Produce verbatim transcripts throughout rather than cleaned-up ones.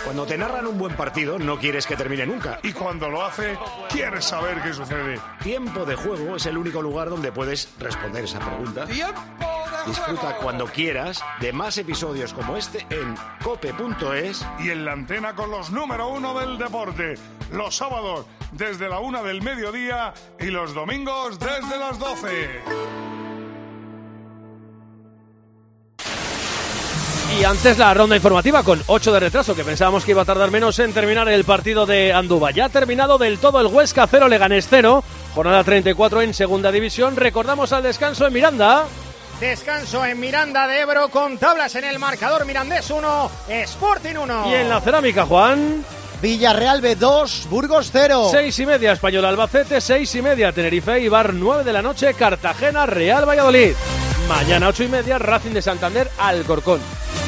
Cuando te narran un buen partido, no quieres que termine nunca. Y cuando lo hace, quieres saber qué sucede. Tiempo de Juego es el único lugar donde puedes responder esa pregunta. ¡Tiempo de Disfruta juego! cuando quieras de más episodios como este en cope punto es. Y en la antena con los número uno del deporte. Los sábados desde la una del mediodía y los domingos desde las doce. Y antes la ronda informativa con ocho de retraso, que pensábamos que iba a tardar menos en terminar el partido de Andúba. Ya ha terminado del todo el Huesca cero, Leganés cero, jornada treinta y cuatro en segunda división. Recordamos al descanso en Miranda. Descanso en Miranda de Ebro con tablas en el marcador. Mirandés uno, Sporting uno. Y en la cerámica, Juan. Villarreal B dos, Burgos cero. Seis y media, Español Albacete, seis y media, Tenerife Eibar, nueve de la noche, Cartagena Real Valladolid. Mañana ocho y media, Racing de Santander Alcorcón.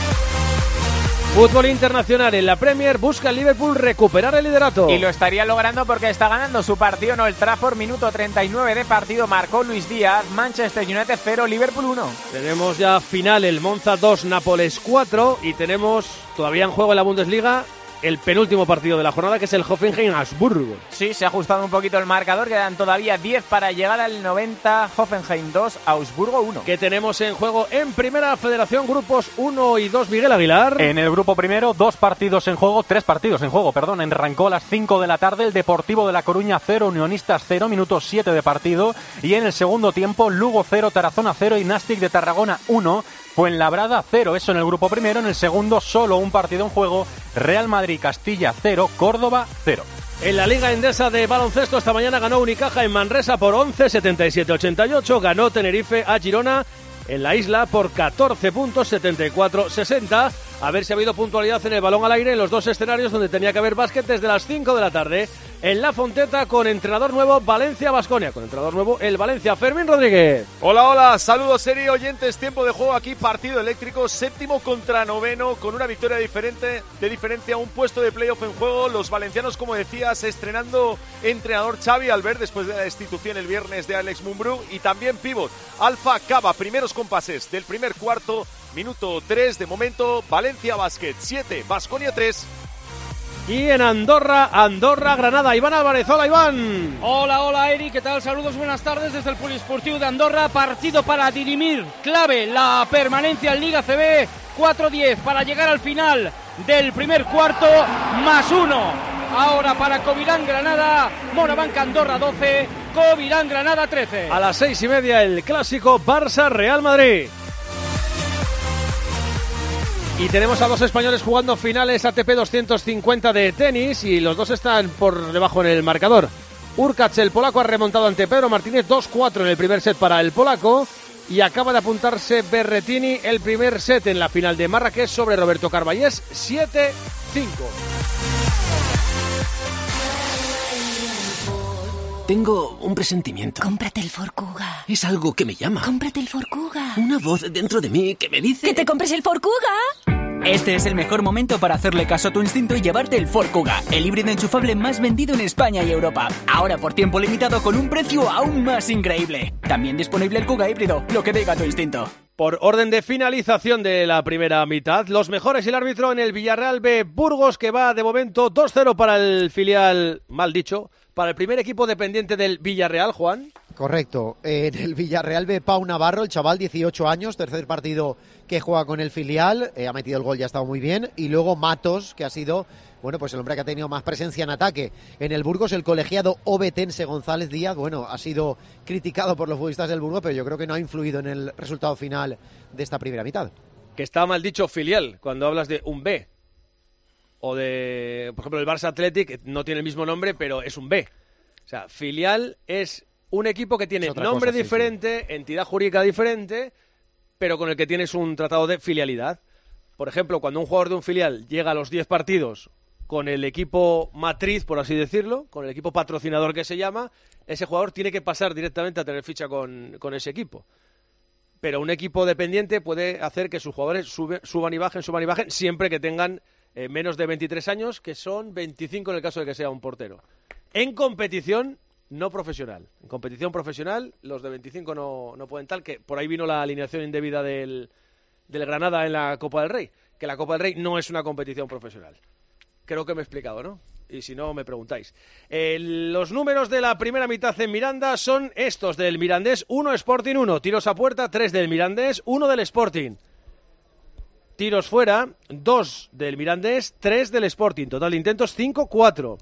Fútbol internacional en la Premier, busca el Liverpool recuperar el liderato. Y lo estaría logrando porque está ganando su partido en Old Trafford, minuto treinta y nueve de partido, marcó Luis Díaz, Manchester United cero, Liverpool uno. Tenemos ya final, el Monza dos, Nápoles cuatro, y tenemos todavía en juego en la Bundesliga el penúltimo partido de la jornada, que es el Hoffenheim-Augsburgo. Sí, se ha ajustado un poquito el marcador, quedan todavía diez para llegar al noventa, Hoffenheim dos, Augsburgo uno. Que tenemos en juego en Primera Federación, grupos uno y dos, Miguel Aguilar. En el grupo primero, dos partidos en juego, tres partidos en juego, perdón, en Rancó a las cinco de la tarde, el Deportivo de La Coruña cero, Unionistas cero, minuto siete de partido, y en el segundo tiempo, Lugo cero, Tarazona cero y Nastic de Tarragona uno, Fuenlabrada cero, eso en el grupo primero. En el segundo, solo un partido en juego, Real Madrid-Castilla cero, Córdoba cero. En la Liga Endesa de baloncesto esta mañana ganó Unicaja en Manresa por once, setenta y siete a ochenta y ocho, ganó Tenerife a Girona en la isla por catorce puntos, setenta y cuatro a sesenta. A ver si ha habido puntualidad en el balón al aire en los dos escenarios donde tenía que haber básquet desde las cinco de la tarde. En La Fonteta, con entrenador nuevo, Valencia-Baskonia. Con entrenador nuevo, el Valencia, Fermín Rodríguez. Hola, hola, saludos serie oyentes, tiempo de juego aquí, partido eléctrico, séptimo contra noveno, con una victoria diferente, de diferencia, un puesto de playoff en juego. Los valencianos, como decías, estrenando entrenador Xavi Albert después de la destitución el viernes de Alex Mumbrú, y también pívot Alfa Cava, primeros compases del primer cuarto, minuto tres, de momento Valencia Basket siete, Baskonia tres. Y en Andorra, Andorra, Granada, Iván Álvarez. Hola, Iván. Hola, hola, Eri, ¿qué tal? Saludos, buenas tardes desde el Polisportivo de Andorra. Partido para dirimir, clave, la permanencia en Liga C B. cuatro diez para llegar al final del primer cuarto, más uno. Ahora para Covirán Granada, Morabanc Andorra doce, Covirán Granada trece. A las seis y media el clásico Barça-Real Madrid. Y tenemos a dos españoles jugando finales A T P doscientos cincuenta de tenis, y los dos están por debajo en el marcador. Urkacz, el polaco, ha remontado ante Pedro Martínez dos cuatro en el primer set para el polaco, y acaba de apuntarse Berrettini el primer set en la final de Marrakech sobre Roberto Carballés, siete cinco. Tengo un presentimiento. Cómprate el Ford Kuga. Es algo que me llama. Cómprate el Ford Kuga. Una voz dentro de mí que me dice... ¡Que te compres el Ford Kuga! Este es el mejor momento para hacerle caso a tu instinto y llevarte el Ford Kuga, el híbrido enchufable más vendido en España y Europa. Ahora por tiempo limitado con un precio aún más increíble. También disponible el Kuga híbrido, lo que diga tu instinto. Por orden de finalización de la primera mitad, los mejores y el árbitro en el Villarreal B Burgos, que va de momento dos cero para el filial, mal dicho, para el primer equipo dependiente del Villarreal, Juan. Correcto, en el Villarreal B Pau Navarro, el chaval, dieciocho años, tercer partido que juega con el filial, eh, ha metido el gol, ya ha estado muy bien, y luego Matos, que ha sido, bueno, pues el hombre que ha tenido más presencia en ataque. En el Burgos, el colegiado obetense González Díaz, bueno, ha sido criticado por los futbolistas del Burgos, pero yo creo que no ha influido en el resultado final de esta primera mitad. Que está mal dicho filial, cuando hablas de un B. O de, por ejemplo, el Barça Athletic, no tiene el mismo nombre, pero es un B. O sea, filial es un equipo que tiene nombre cosa, diferente, sí, sí. entidad jurídica diferente, pero con el que tienes un tratado de filialidad. Por ejemplo, cuando un jugador de un filial llega a los diez partidos con el equipo matriz, por así decirlo, con el equipo patrocinador que se llama, ese jugador tiene que pasar directamente a tener ficha con, con ese equipo. Pero un equipo dependiente puede hacer que sus jugadores sube, suban y bajen, suban y bajen, siempre que tengan eh, menos de veintitrés años, que son veinticinco en el caso de que sea un portero. En competición no profesional. En competición profesional, los de veinticinco no, no pueden tal, que por ahí vino la alineación indebida del, del Granada en la Copa del Rey, que la Copa del Rey no es una competición profesional. Creo que me he explicado, ¿no? Y si no, me preguntáis. Eh, los números de la primera mitad en Miranda son estos del Mirandés, uno Sporting uno. Tiros a puerta, tres del Mirandés, uno del Sporting. Tiros fuera, dos del Mirandés, tres del Sporting. Total de intentos, cinco cuatro.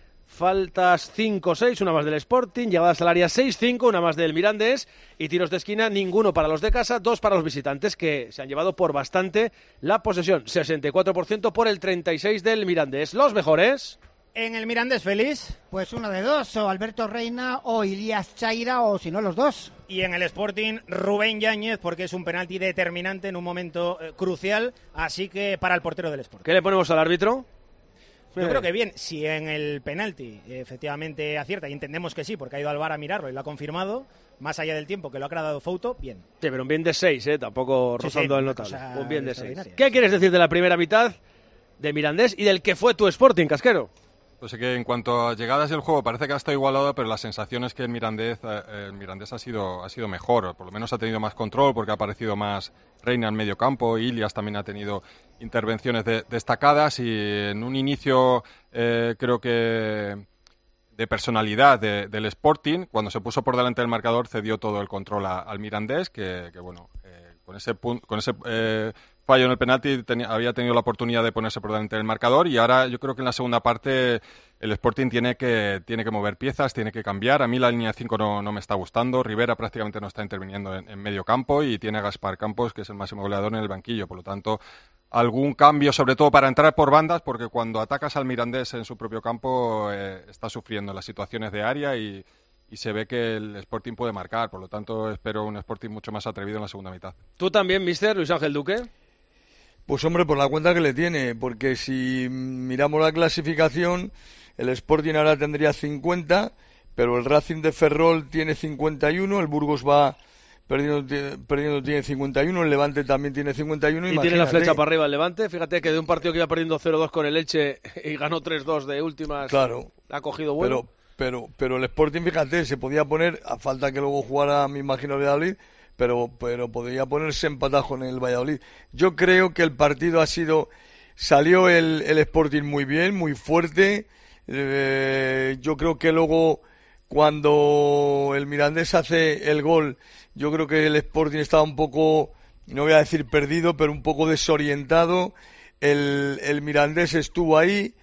Faltas cinco seis, una más del Sporting. Llegadas al área seis cinco, una más del Mirandés. Y tiros de esquina, ninguno para los de casa, dos para los visitantes, que se han llevado por bastante la posesión. sesenta y cuatro por ciento por el treinta y seis por ciento del Mirandés. Los mejores... En el Mirandés, Feliz. Pues uno de dos, o Alberto Reina o Ilías Chaira, o si no los dos. Y en el Sporting, Rubén Yáñez, porque es un penalti determinante en un momento eh, crucial, así que para el portero del Sporting. ¿Qué le ponemos al árbitro? Yo Eh. creo que bien, si en el penalti efectivamente acierta, y entendemos que sí, porque ha ido al V A R a mirarlo y lo ha confirmado, más allá del tiempo que lo ha creado Fouto, bien. Sí, pero un bien de seis, ¿eh? Tampoco Sí, rozando sí, el una notable. cosa Un bien de seis. extraordinaria. ¿Qué quieres decir de la primera mitad de Mirandés y del que fue tu Sporting, Casquero? Pues es que en cuanto a llegadas del juego parece que ha estado igualado, pero la sensación es que el Mirandés, eh, el Mirandés ha sido ha sido mejor, por lo menos ha tenido más control porque ha aparecido más Reina en medio campo, Ilias también ha tenido intervenciones de, destacadas y en un inicio eh, creo que de personalidad de, del Sporting, cuando se puso por delante del marcador cedió todo el control a, al Mirandés, que, que bueno, eh, con ese punto, con ese eh, fallo en el penalti tenía, había tenido la oportunidad de ponerse por delante del marcador y ahora yo creo que en la segunda parte el Sporting tiene que, tiene que mover piezas, tiene que cambiar. A mí la línea de cinco no, no me está gustando, Rivera prácticamente no está interviniendo en, en medio campo y tiene a Gaspar Campos, que es el máximo goleador en el banquillo, por lo tanto algún cambio, sobre todo para entrar por bandas, porque cuando atacas al Mirandés en su propio campo eh, está sufriendo las situaciones de área y, y se ve que el Sporting puede marcar, por lo tanto espero un Sporting mucho más atrevido en la segunda mitad. ¿Tú también, mister Luis Ángel Duque? Pues hombre, por la cuenta que le tiene, porque si miramos la clasificación, el Sporting ahora tendría cincuenta, pero el Racing de Ferrol tiene cincuenta y uno, el Burgos va perdiendo, perdiendo tiene cincuenta y uno, el Levante también tiene cincuenta y uno. Y tiene la flecha para arriba el Levante. Fíjate que de un partido que iba perdiendo cero dos con el Elche y ganó tres dos de últimas, claro, ha cogido vuelo. Pero, pero, pero el Sporting, fíjate, se podía poner, a falta que luego jugara, me imagino, el Valladolid, pero, pero podría ponerse empatajo en el Valladolid. Yo creo que el partido ha sido, salió el, el Sporting muy bien, muy fuerte. Eh, yo creo que luego cuando el Mirandés hace el gol, yo creo que el Sporting estaba un poco, no voy a decir perdido, pero un poco desorientado. El, el Mirandés estuvo ahí,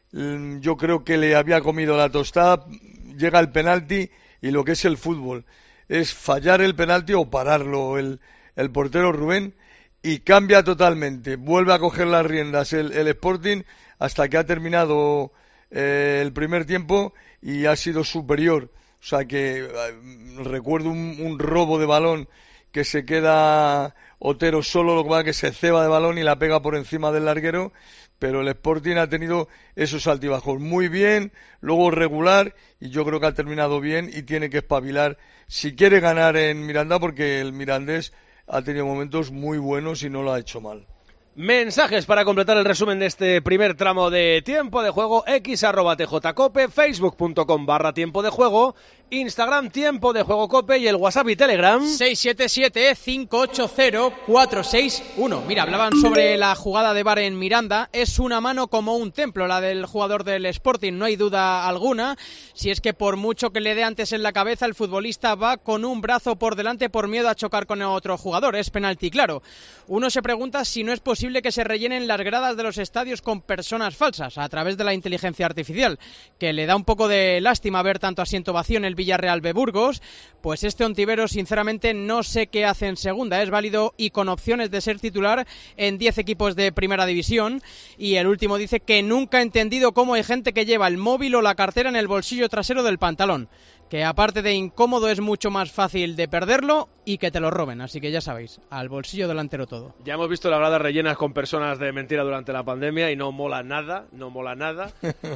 yo creo que le había comido la tostada, llega el penalti y lo que es el fútbol es fallar el penalti o pararlo el, el portero Rubén y cambia totalmente, vuelve a coger las riendas el, el Sporting hasta que ha terminado eh, el primer tiempo y ha sido superior. O sea que eh, recuerdo un, un robo de balón que se queda Otero solo, lo que pasa es que se ceba de balón y la pega por encima del larguero, pero el Sporting ha tenido esos altibajos muy bien, luego regular, y yo creo que ha terminado bien y tiene que espabilar si quiere ganar en Miranda, porque el Mirandés ha tenido momentos muy buenos y no lo ha hecho mal. Mensajes para completar el resumen de este primer tramo de Tiempo de Juego, x arroba tjcope, facebook.com barra Tiempo de Juego, Instagram Tiempo de Juego Cope y el WhatsApp y Telegram seis siete siete, cinco ocho cero, cuatro seis uno. Mira, hablaban sobre la jugada de V A R en Miranda. Es una mano como un templo, la del jugador del Sporting, no hay duda alguna. Si es que por mucho que le dé antes en la cabeza, el futbolista va con un brazo por delante por miedo a chocar con otro jugador. Es penalti, claro. Uno se pregunta si no es posible que se rellenen las gradas de los estadios con personas falsas a través de la inteligencia artificial, que le da un poco de lástima ver tanto asiento vacío en el Villarreal B Burgos. Pues este Ontivero sinceramente no sé qué hace en segunda, es válido y con opciones de ser titular en diez equipos de primera división. Y el último dice que nunca ha entendido cómo hay gente que lleva el móvil o la cartera en el bolsillo trasero del pantalón, que aparte de incómodo es mucho más fácil de perderlo y que te lo roben, así que ya sabéis, al bolsillo delantero todo. Ya hemos visto las gradas rellenas con personas de mentira durante la pandemia y no mola nada, no mola nada.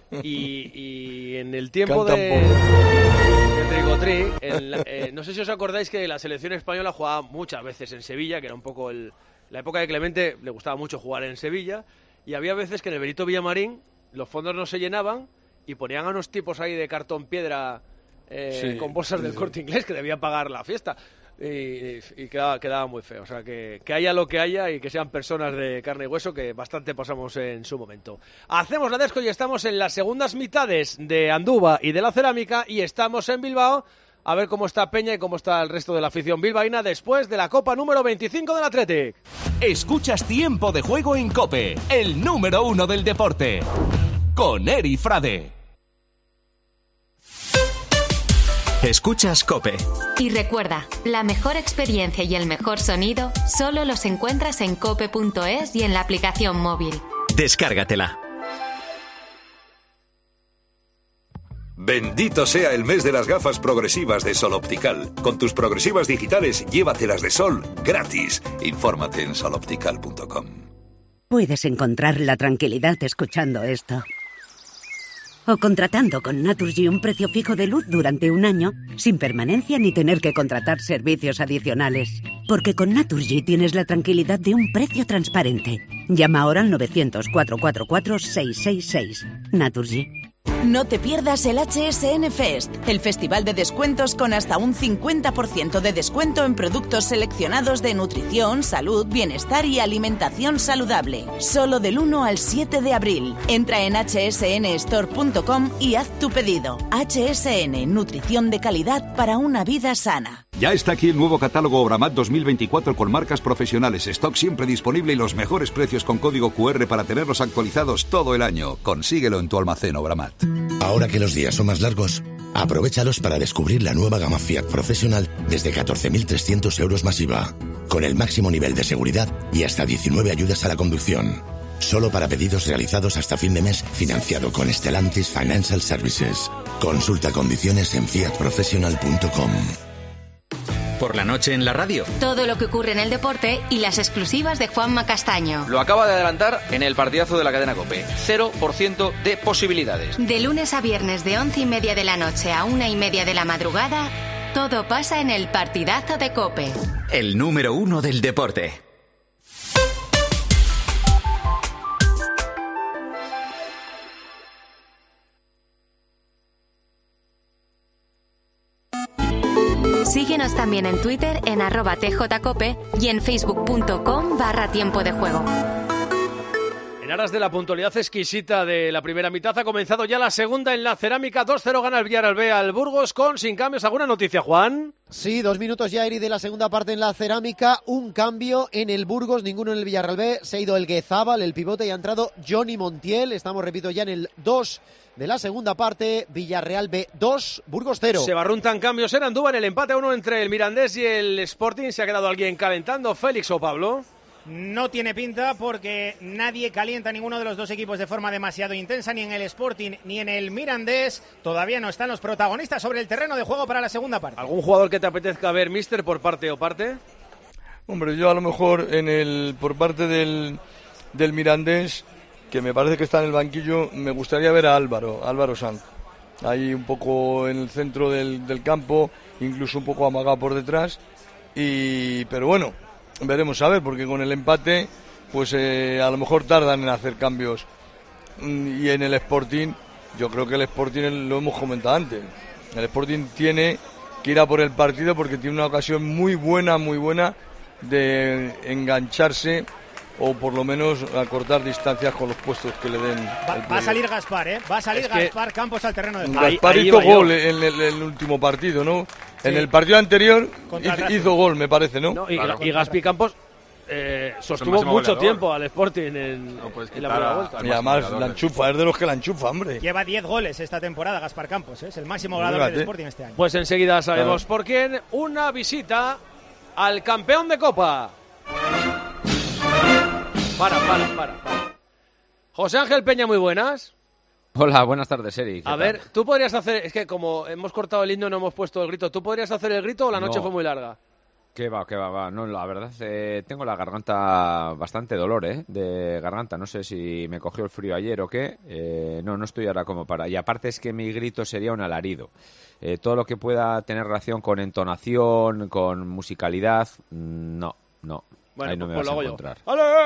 Y, y en el tiempo de, de Tricotri, en la, eh, no sé si os acordáis que la selección española jugaba muchas veces en Sevilla, que era un poco el, la época de Clemente, le gustaba mucho jugar en Sevilla, y había veces que en el Benito Villamarín los fondos no se llenaban y ponían a unos tipos ahí de cartón piedra eh, sí, con bolsas del sí, Corte Inglés que debían pagar la fiesta. y, y quedaba, quedaba muy feo. O sea, que, que haya lo que haya y que sean personas de carne y hueso, que bastante pasamos en su momento. Hacemos la desco y estamos en las segundas mitades de Andúba y de la Cerámica, y estamos en Bilbao a ver cómo está Peña y cómo está el resto de la afición bilbaína después de la Copa número veinticinco del Athletic. Escuchas Tiempo de Juego en COPE, el número uno del deporte, con Eri Frade. Escuchas COPE. Y recuerda, la mejor experiencia y el mejor sonido solo los encuentras en cope punto es y en la aplicación móvil. Descárgatela. Bendito sea el mes de las gafas progresivas de Sol Optical. Con tus progresivas digitales, llévatelas de sol gratis. Infórmate en sol optical punto com. Puedes encontrar la tranquilidad escuchando esto. O contratando con Naturgy un precio fijo de luz durante un año, sin permanencia ni tener que contratar servicios adicionales. Porque con Naturgy tienes la tranquilidad de un precio transparente. Llama ahora al novecientos, cuatrocientos cuarenta y cuatro, seiscientos sesenta y seis. Naturgy. No te pierdas el H S N Fest, el festival de descuentos con hasta un cincuenta por ciento de descuento en productos seleccionados de nutrición, salud, bienestar y alimentación saludable. Solo del uno al siete de abril. Entra en hache ese ene store punto com y haz tu pedido. H S N, nutrición de calidad para una vida sana. Ya está aquí el nuevo catálogo Obramat dos mil veinticuatro con marcas profesionales, stock siempre disponible y los mejores precios con código cu erre para tenerlos actualizados todo el año. Consíguelo en tu almacén Obramat. Ahora que los días son más largos, aprovéchalos para descubrir la nueva gama Fiat Professional desde catorce mil trescientos euros más I V A, con el máximo nivel de seguridad y hasta diecinueve ayudas a la conducción. Solo para pedidos realizados hasta fin de mes, financiado con Stellantis Financial Services. Consulta condiciones en fiat professional punto com. Por la noche en la radio. Todo lo que ocurre en el deporte y las exclusivas de Juanma Castaño. Lo acaba de adelantar en el partidazo de la cadena COPE. cero por ciento de posibilidades. De lunes a viernes de once y media de la noche a una y media de la madrugada, todo pasa en el partidazo de COPE. El número uno del deporte. Síguenos también en Twitter en arroba tjcope y en facebook punto com barra tiempo de juego. En aras de la puntualidad exquisita de la primera mitad ha comenzado ya la segunda en la Cerámica. dos cero gana el Villarreal B al Burgos con sin cambios. ¿Alguna noticia, Juan? Sí, dos minutos ya, Eri, de la segunda parte en la Cerámica. Un cambio en el Burgos, ninguno en el Villarreal B. Se ha ido el Guezábal, el pivote, y ha entrado Johnny Montiel. Estamos, repito, ya en el dos de la segunda parte. Villarreal B dos, Burgos cero. Se barruntan cambios en Andúba en el empate a uno entre el Mirandés y el Sporting. ¿Se ha quedado alguien calentando, Félix o Pablo? No tiene pinta porque nadie calienta a ninguno de los dos equipos de forma demasiado intensa, ni en el Sporting ni en el Mirandés. Todavía no están los protagonistas sobre el terreno de juego para la segunda parte. ¿Algún jugador que te apetezca ver, mister, por parte o parte? Hombre, yo a lo mejor en el por parte del, del Mirandés, que me parece que está en el banquillo, me gustaría ver a Álvaro, Álvaro Sanz. Ahí un poco en el centro del, del campo, incluso un poco amagado por detrás. Y pero bueno, veremos a ver, porque con el empate, pues eh, a lo mejor tardan en hacer cambios. Y en el Sporting, yo creo que el Sporting, lo hemos comentado antes, el Sporting tiene que ir a por el partido porque tiene una ocasión muy buena, muy buena de engancharse o por lo menos acortar distancias con los puestos que le den. Va, va a salir Gaspar, ¿eh? Va a salir es Gaspar Campos al terreno de juego. Gaspar ahí, hizo ahí gol en el, el último partido, ¿no? Sí. En el partido anterior hizo, hizo gol, me parece, ¿no? no y, claro. y Gaspi Campos eh, sostuvo mucho goleador. tiempo al Sporting en, no en la primera vuelta. Y además la enchufa, es de los que la enchufa, hombre. Lleva diez goles esta temporada Gaspar Campos, ¿eh? Es el máximo goleador Fíjate. del Sporting este año. Pues enseguida sabemos claro. por quién. Una visita al campeón de Copa. Para, para, para, para. José Ángel Peña, muy buenas. Hola, buenas tardes, Eri. A ver, tú podrías hacer... Es que como hemos cortado el himno, no hemos puesto el grito. ¿Tú podrías hacer el grito o la noche no. fue muy larga? Que va, que va, va. No, la verdad, eh, tengo la garganta bastante dolor, ¿eh? De garganta. No sé si me cogió el frío ayer o qué. Eh, no, no estoy ahora como para... Y aparte es que mi grito sería un alarido. Eh, todo lo que pueda tener relación con entonación, con musicalidad, no, no. Bueno, ahí no pues, me pues vas lo a hago encontrar. yo. ¡Ale!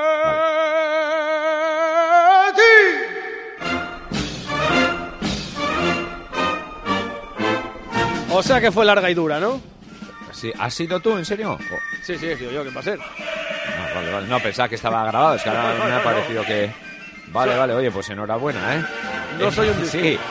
Vale. O sea que fue larga y dura, ¿no? Sí, ¿has sido tú, en serio? Oh. Sí, sí, he sido yo, ¿qué va a ser? No, vale, vale. No, pensaba que estaba grabado, es que ahora no, me ha no, parecido no. que... Vale, vale, oye, pues enhorabuena, ¿eh? No soy un disco. Sí,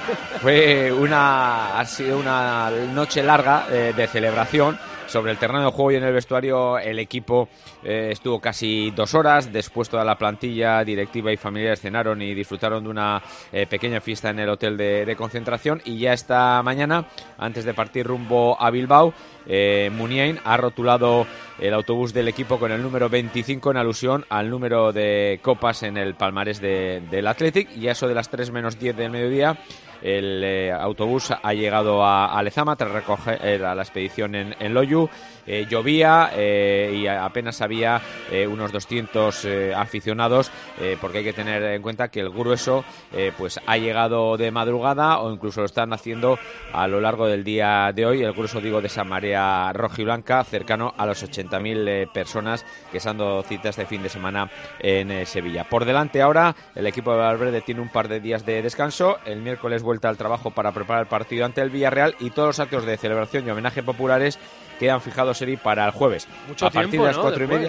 fue una... ha sido una noche larga eh, de celebración sobre el terreno de juego y en el vestuario. El equipo eh, estuvo casi dos horas. Después toda la plantilla directiva y familiares cenaron y disfrutaron de una eh, pequeña fiesta en el hotel de, de concentración. Y ya esta mañana, antes de partir rumbo a Bilbao, eh, Muniain ha rotulado el autobús del equipo con el número veinticinco en alusión al número de copas en el palmarés de, del Athletic. Y a eso de las tres menos diez del mediodía, el eh, autobús ha llegado a, a Lezama tras recoger eh, a la expedición en, en Loiu. Eh, llovía eh, y apenas había eh, unos doscientos eh, aficionados, eh, porque hay que tener en cuenta que el grueso eh, pues ha llegado de madrugada o incluso lo están haciendo a lo largo del día de hoy. El grueso, digo, de esa marea rojiblanca, cercano a los ochenta mil eh, personas que se han dado cita este fin de semana en eh, Sevilla. Por delante ahora el equipo de Valverde tiene un par de días de descanso. El miércoles vuelta al trabajo para preparar el partido ante el Villarreal y todos los actos de celebración y homenaje populares quedan fijados, Eri, para el jueves. Mucho a partir tiempo, de las ¿no? cuatro y Después. media.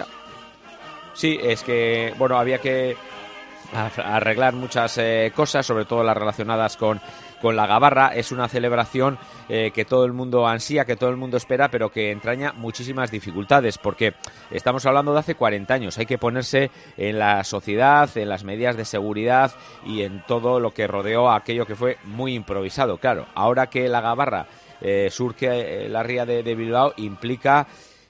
Sí, es que, bueno, había que arreglar muchas eh, cosas, sobre todo las relacionadas con, con la gabarra. Es una celebración eh, que todo el mundo ansía, que todo el mundo espera, pero que entraña muchísimas dificultades, porque estamos hablando de hace cuarenta años. Hay que ponerse en la sociedad, en las medidas de seguridad y en todo lo que rodeó a aquello que fue muy improvisado. Claro, ahora que la gabarra eh, surge eh, la ría de, de Bilbao, implica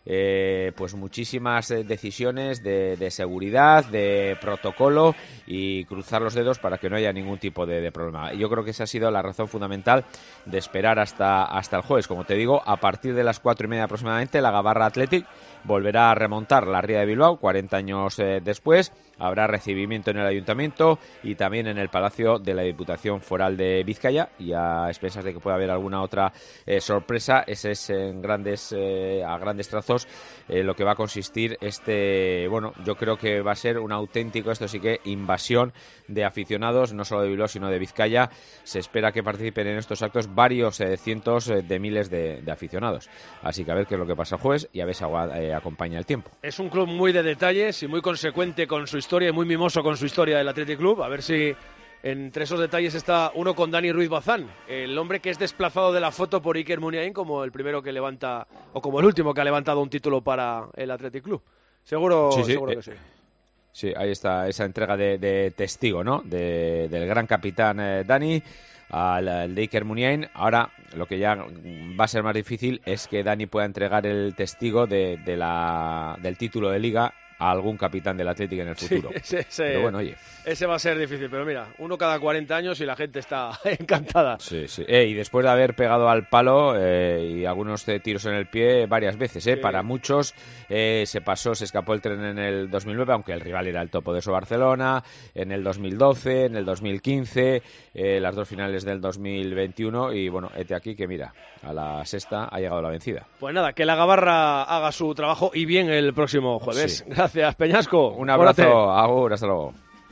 Eh, pues muchísimas eh, decisiones de, de seguridad, de protocolo, y cruzar los dedos para que no haya ningún tipo de, de problema. Yo creo que esa ha sido la razón fundamental de esperar hasta, hasta el jueves. Como te digo, a partir de las cuatro y media aproximadamente, la Gabarra Athletic volverá a remontar la ría de Bilbao cuarenta años eh, después. Habrá recibimiento en el Ayuntamiento y también en el Palacio de la Diputación Foral de Vizcaya, y a expensas de que pueda haber alguna otra eh, sorpresa. Ese es en grandes eh, a grandes trazos eh, lo que va a consistir este, bueno, yo creo que va a ser un auténtico, esto sí que, invasión de aficionados, no solo de Bilbao sino de Vizcaya. Se espera que participen en estos actos varios eh, cientos eh, de miles de, de aficionados. Así que a ver qué es lo que pasa el jueves y a ver si eh, acompaña el tiempo. Es un club muy de detalles y muy consecuente con su historia y muy mimoso con su historia, del Athletic Club. A ver si entre esos detalles está uno con Dani Ruiz Bazán, el hombre que es desplazado de la foto por Iker Muniain como el primero que levanta, o como el último que ha levantado un título para el Athletic Club. Seguro, sí, sí, seguro eh, que sí. Sí, ahí está esa entrega de, de testigo, ¿no? De, del gran capitán eh, Dani al, al de Iker Muniain. Ahora lo que ya va a ser más difícil es que Dani pueda entregar el testigo de, de la, del título de Liga a algún capitán del Atlético en el futuro. Sí, ese, ese, pero bueno, oye. Ese va a ser difícil, pero mira, uno cada cuarenta años y la gente está encantada. Sí, sí. Eh, y después de haber pegado al palo eh, y algunos eh, tiros en el pie varias veces, eh, Sí. para muchos eh, se pasó, se escapó el tren en el dos mil nueve, aunque el rival era el topoderoso Barcelona, en el dos mil doce, en el dos mil quince, eh, las dos finales del dos mil veintiuno, y bueno, este aquí que mira, a la sexta ha llegado la vencida. Pues nada, que la Gabarra haga su trabajo y bien el próximo jueves. Sí. Gracias, Peñasco. Un abrazo, Cuídate. agur, hasta luego.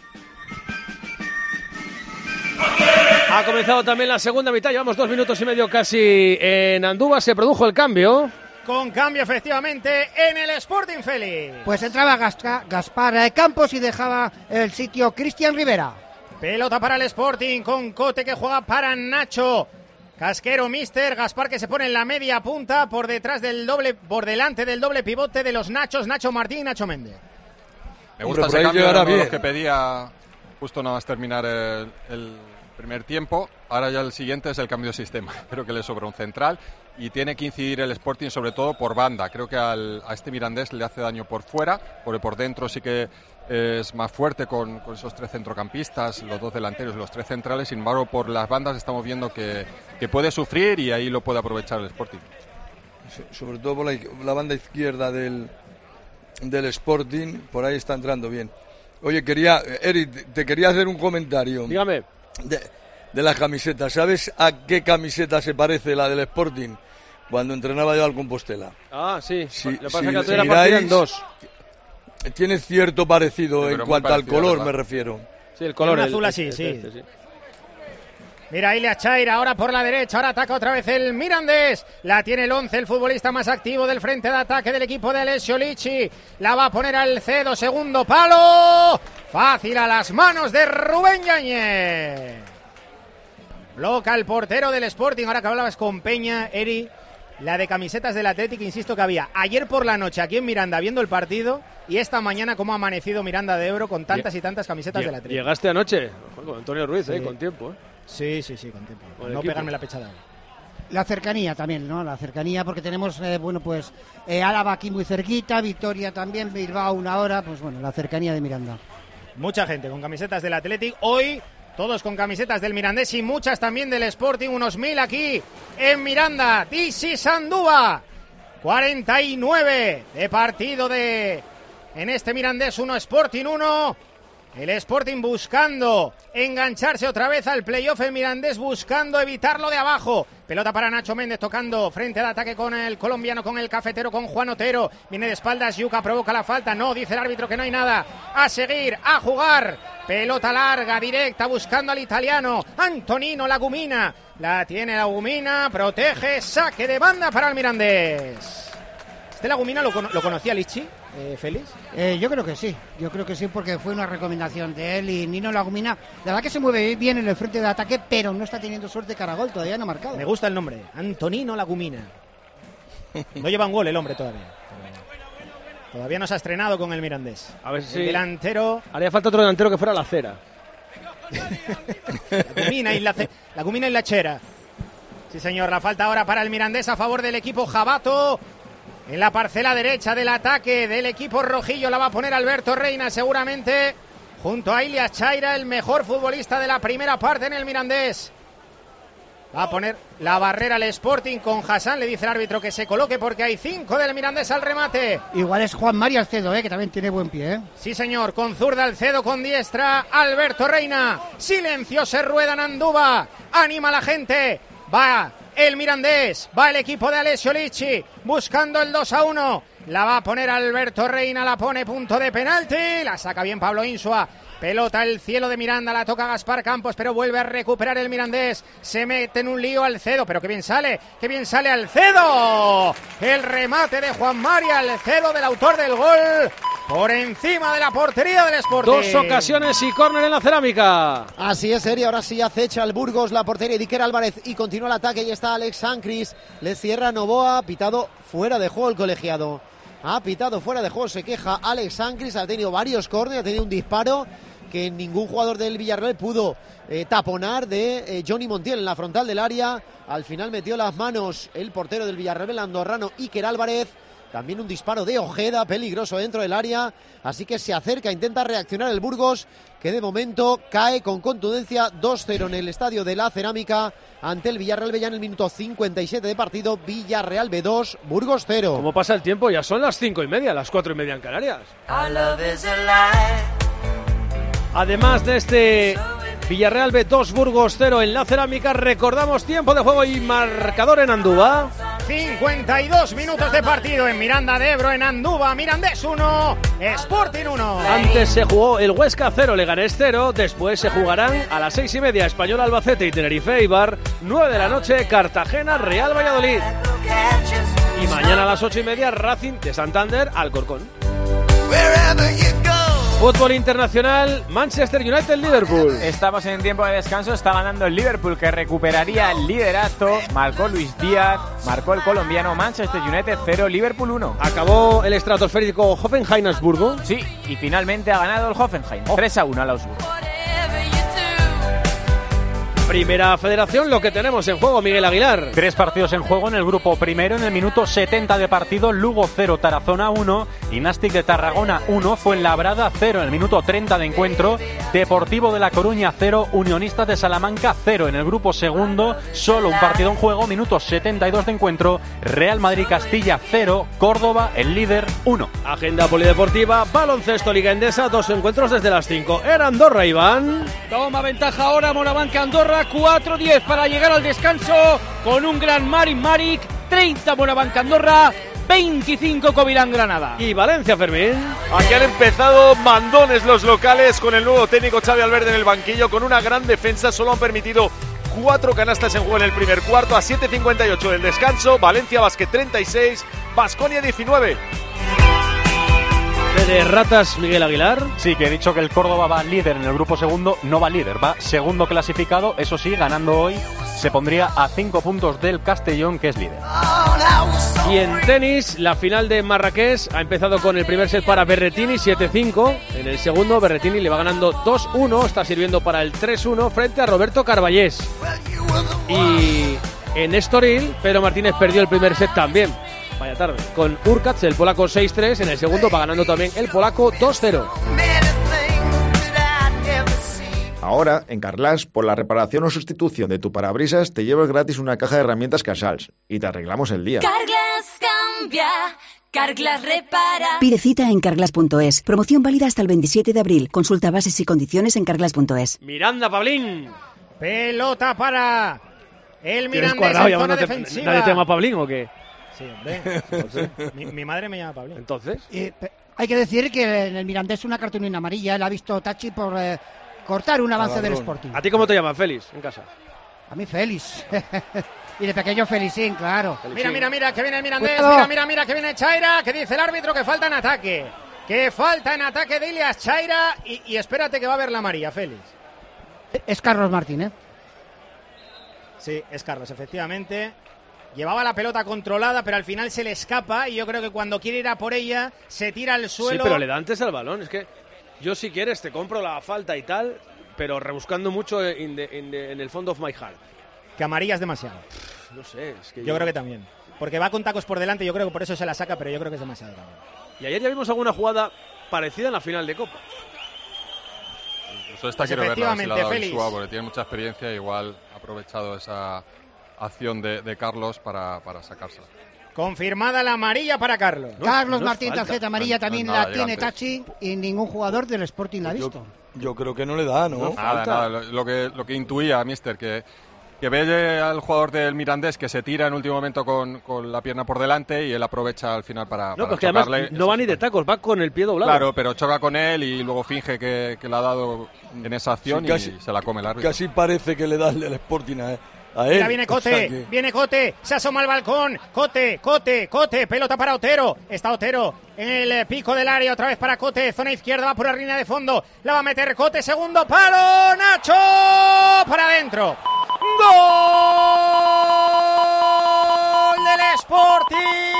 Ha comenzado también la segunda mitad, llevamos dos minutos y medio casi en Andúba, se produjo el cambio. Con cambio, efectivamente, en el Sporting, Félix. Pues entraba Gasca- Gaspar eh, Campos y dejaba el sitio Cristian Rivera. Pelota para el Sporting, con Cote que juega para Nacho. Casquero, Mister, Gaspar que se pone en la media punta por detrás del doble, por delante del doble pivote de los Nachos, Nacho Martín y Nacho Méndez. Me gusta Hombre, ese por ahí cambio, era llegará uno de los bien. que pedía justo nada más terminar el, el primer tiempo. Ahora ya el siguiente es el cambio de sistema. Creo que le sobra un central y tiene que incidir el Sporting sobre todo por banda. Creo que al, a este Mirandés le hace daño por fuera, porque por dentro sí que es más fuerte con, con esos tres centrocampistas, los dos delanteros y los tres centrales. Sin embargo, por las bandas estamos viendo que, que puede sufrir y ahí lo puede aprovechar el Sporting. So- sobre todo por la, la banda izquierda del, del Sporting, por ahí está entrando bien. Oye, quería, Eric, te quería hacer un comentario. Dígame. De, de las camisetas. ¿Sabes a qué camiseta se parece la del Sporting cuando entrenaba yo al Compostela? Ah, sí. Sí, Lo que pasa si- es que la si tuya era partida en miráis, dos. Tiene cierto parecido Sí, pero en muy cuanto parecido, al color, ¿verdad? me refiero. Sí, el color. Un el- azul así, el- sí. este, Mira, Ilia Chaira ahora por la derecha, ahora ataca otra vez el Mirandés. La tiene el once, el futbolista más activo del frente de ataque del equipo de Alessio Lichi. La va a poner al Cedo, segundo palo. Fácil a las manos de Rubén Yáñez. Bloca el portero del Sporting. Ahora que hablabas con Peña, Eri, la de camisetas del Athletic, insisto que había ayer por la noche aquí en Miranda viendo el partido y esta mañana cómo ha amanecido Miranda de Ebro con tantas y tantas camisetas del Athletic. Llegaste anoche con Antonio Ruiz, Sí. eh, con tiempo. ¿eh? Sí, sí, sí, con tiempo. Con No equipo. pegarme la pechada. La cercanía también, ¿no? La cercanía porque tenemos, eh, bueno, pues eh, Álava aquí muy cerquita, Vitoria también, Bilbao una hora, pues bueno, la cercanía de Miranda. Mucha gente con camisetas del Athletic. Hoy todos con camisetas del Mirandés y muchas también del Sporting. Unos mil aquí en Miranda. Disi Sandúa. cuarenta y nueve de partido de en este Mirandés. uno Sporting uno. El Sporting buscando engancharse otra vez al playoff. El Mirandés buscando evitarlo de abajo. Pelota para Nacho Méndez tocando frente al ataque con el colombiano, con el cafetero, con Juan Otero. Viene de espaldas, Yuca provoca la falta. No, dice el árbitro que no hay nada. A seguir, a jugar. Pelota larga, directa, buscando al italiano. Antonino Lagumina. La tiene Lagumina, protege, saque de banda para el Mirandés. ¿Este Lagumina lo, cono- lo conocía Lichi, eh, Félix? Eh, yo creo que sí, yo creo que sí, porque fue una recomendación de él y Nino Lagumina. La verdad que se mueve bien en el frente de ataque, pero no está teniendo suerte cara a gol, todavía no ha marcado. Me gusta el nombre, Antonino Lagumina. No lleva un gol el hombre todavía. Todavía no se ha estrenado con el Mirandés. A ver El si delantero. haría falta otro delantero que fuera la cera. Lagumina y la, ce- Lagumina y la Chera. Sí, señor, la falta ahora para el Mirandés a favor del equipo Jabato. En la parcela derecha del ataque del equipo rojillo la va a poner Alberto Reina seguramente. Junto a Ilias Chaira, el mejor futbolista de la primera parte en el Mirandés. Va a poner la barrera al Sporting con Hassan. Le dice el árbitro que se coloque porque hay cinco del Mirandés al remate. Igual es Juan Mario Alcedo, eh, que también tiene buen pie. ¿eh? Sí, señor, con zurda Alcedo, con diestra Alberto Reina. Silencio, se rueda en Andúba. Anima a la gente. Va el Mirandés, va el equipo de Alessio Lichi buscando el dos a uno. La va a poner Alberto Reina, la pone punto de penalti. La saca bien Pablo Insua. Pelota el cielo de Miranda, la toca Gaspar Campos, pero vuelve a recuperar el Mirandés. Se mete en un lío Alcedo, pero qué bien sale, qué bien sale Alcedo. El remate de Juan Mario Alcedo, del autor del gol, por encima de la portería del Sporting. Dos ocasiones y córner en la cerámica. Así es, Eri, ahora sí acecha el Burgos, la portería de Iker Álvarez y continúa el ataque. Y está Alex Sancris, le cierra Novoa, pitado fuera de juego el colegiado. Ha pitado fuera de juego, se queja Alex Sancris, ha tenido varios córneres, ha tenido un disparo que ningún jugador del Villarreal pudo eh, taponar de eh, Johnny Montiel en la frontal del área. Al final metió las manos el portero del Villarreal, el andorrano Iker Álvarez. También un disparo de Ojeda, peligroso dentro del área. Así que se acerca, intenta reaccionar el Burgos, que de momento cae con contundencia dos cero en el estadio de la Cerámica ante el Villarreal B ya en el minuto cincuenta y siete de partido. Villarreal B dos, Burgos cero. ¿Cómo pasa el tiempo? Ya son las cinco y media, las cuatro y media en Canarias. Además de este Villarreal B dos, Burgos cero en la Cerámica, recordamos tiempo de juego y marcador en Andúba. cincuenta y dos minutos de partido en Miranda de Ebro, en Andúba. Mirandés uno, Sporting uno. Antes se jugó el Huesca cero, Leganés cero. Después se jugarán a las seis y media Español Albacete y Tenerife Eibar. nueve de la noche Cartagena Real Valladolid. Y mañana a las ocho y media Racing de Santander Alcorcón. Fútbol internacional, Manchester United Liverpool. Estamos en tiempo de descanso, está ganando el Liverpool, que recuperaría el liderato. Marcó Luis Díaz, marcó el colombiano. Manchester United cero, Liverpool uno. Acabó el estratosférico Hoffenheim-Augsburgo. Sí, y finalmente ha ganado el Hoffenheim, oh. tres a uno al Augsburgo. Primera Federación, lo que tenemos en juego, Miguel Aguilar. Tres partidos en juego en el grupo primero. En el minuto setenta de partido, Lugo cero, Tarazona uno, y Nastic de Tarragona uno, Fuenlabrada cero. En el minuto treinta de encuentro, Deportivo de La Coruña cero, Unionistas de Salamanca cero. En el grupo segundo, solo un partido en juego, minuto setenta y dos de encuentro, Real Madrid-Castilla cero, Córdoba, el líder uno. Agenda polideportiva, baloncesto, Liga Endesa, dos encuentros desde las cinco. Era Andorra, Iván. Toma ventaja ahora Morabanca Andorra, cuatro diez para llegar al descanso con un gran Marin Maric, treinta Morabanca Andorra, veinticinco Covirán Granada. Y Valencia, Fermín. Aquí han empezado mandones los locales con el nuevo técnico Xavi Alberdi en el banquillo, con una gran defensa. Solo han permitido cuatro canastas en juego en el primer cuarto, a siete cincuenta y ocho del descanso. Valencia Basket treinta y seis, Baskonia diecinueve. De ratas, Miguel Aguilar. Sí, que he dicho que el Córdoba va líder en el grupo segundo, no va líder, va segundo clasificado. Eso sí, ganando hoy se pondría a cinco puntos del Castellón, que es líder. Y en tenis, la final de Marrakech ha empezado con el primer set para Berrettini, siete cinco. En el segundo, Berrettini le va ganando dos uno, está sirviendo para el tres uno frente a Roberto Carballés. Y en Estoril, Pedro Martínez perdió el primer set también. Vaya tarde. Con Urkacz, el polaco seis tres. En el segundo va ganando también el polaco dos cero. Ahora, en Carglass, por la reparación o sustitución de tu parabrisas, te llevas gratis una caja de herramientas Casals y te arreglamos el día. Carglass cambia, Carglass repara. Pide cita en carglass punto es. Promoción válida hasta el veintisiete de abril. Consulta bases y condiciones en carglass punto es. Miranda Pablín. Pelota para el Mirandés en zona defensiva. ¿Nadie te llama Pablín o qué? Sí, hombre. mi, mi madre me llama Pablín. Entonces. Y, hay que decir que en el Mirandés una cartulina amarilla. La ha visto Tachi por eh, cortar un avance del Sporting. ¿A ti cómo te llaman, Félix, en casa? A mí Félix. Y de pequeño Felicín, claro. Felicín. Mira, mira, mira, que viene el Mirandés. Cuidado. Mira, mira, mira, que viene Chaira. Que dice el árbitro que falta en ataque. Que falta en ataque de Ilias Chaira. Y, y espérate que va a ver la amarilla, Félix. Es Carlos Martínez. Sí, es Carlos, efectivamente. Llevaba la pelota controlada, pero al final se le escapa. Y yo creo que cuando quiere ir a por ella, se tira al suelo. Sí, pero le da antes al balón. Es que yo, si quieres, te compro la falta y tal, pero rebuscando mucho in the, in the, en el fondo of my heart. Que amarilla es demasiado. No sé, es que yo, yo creo que también. Porque va con tacos por delante, yo creo que por eso se la saca, pero yo creo que es demasiado también. Y ayer ya vimos alguna jugada parecida en la final de Copa. Incluso esta pues quiero verla, si la ha dado Insúa, porque tiene mucha experiencia, igual ha aprovechado esa acción de, de Carlos para, para sacársela. Confirmada la amarilla para Carlos. No, Carlos no Martín, tarjeta amarilla, también no, no, la tiene Tachi y ningún jugador del Sporting la ha visto. Yo, yo creo que no le da, ¿no? no nada, nada, lo, lo, que, lo que intuía, mister, que, que ve al jugador del Mirandés que se tira en último momento con, con la pierna por delante y él aprovecha al final para, no, para pues que además no va ni de tacos, va con el pie doblado. Claro, pero choca con él y luego finge que, que le ha dado en esa acción sí, casi, y se la come el árbitro. Casi parece que le da el del Sporting a él. Mira, viene Cote, o sea que... viene Cote, se asoma al balcón, Cote, Cote, Cote, pelota para Otero, está Otero en el pico del área, otra vez para Cote, zona izquierda, va por la línea de fondo, la va a meter Cote, segundo palo, Nacho, para adentro, gol del Sporting.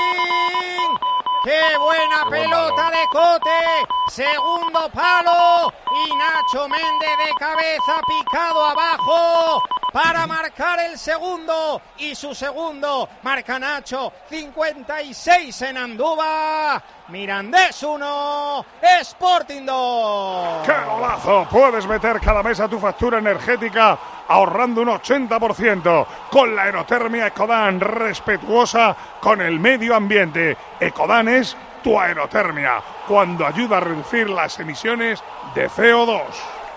¡Qué buena pelota de Cote! Segundo palo y Nacho Méndez de cabeza picado abajo para marcar el segundo y su segundo marca Nacho, cincuenta y seis en Andúba, Mirandés uno, Sporting dos. ¡Qué golazo! Puedes meter cada mes a tu factura energética ahorrando un ochenta por ciento con la aerotermia Ecodan, respetuosa con el medio ambiente. Ecodan es tu aerotermia, cuando ayuda a reducir las emisiones de C O dos.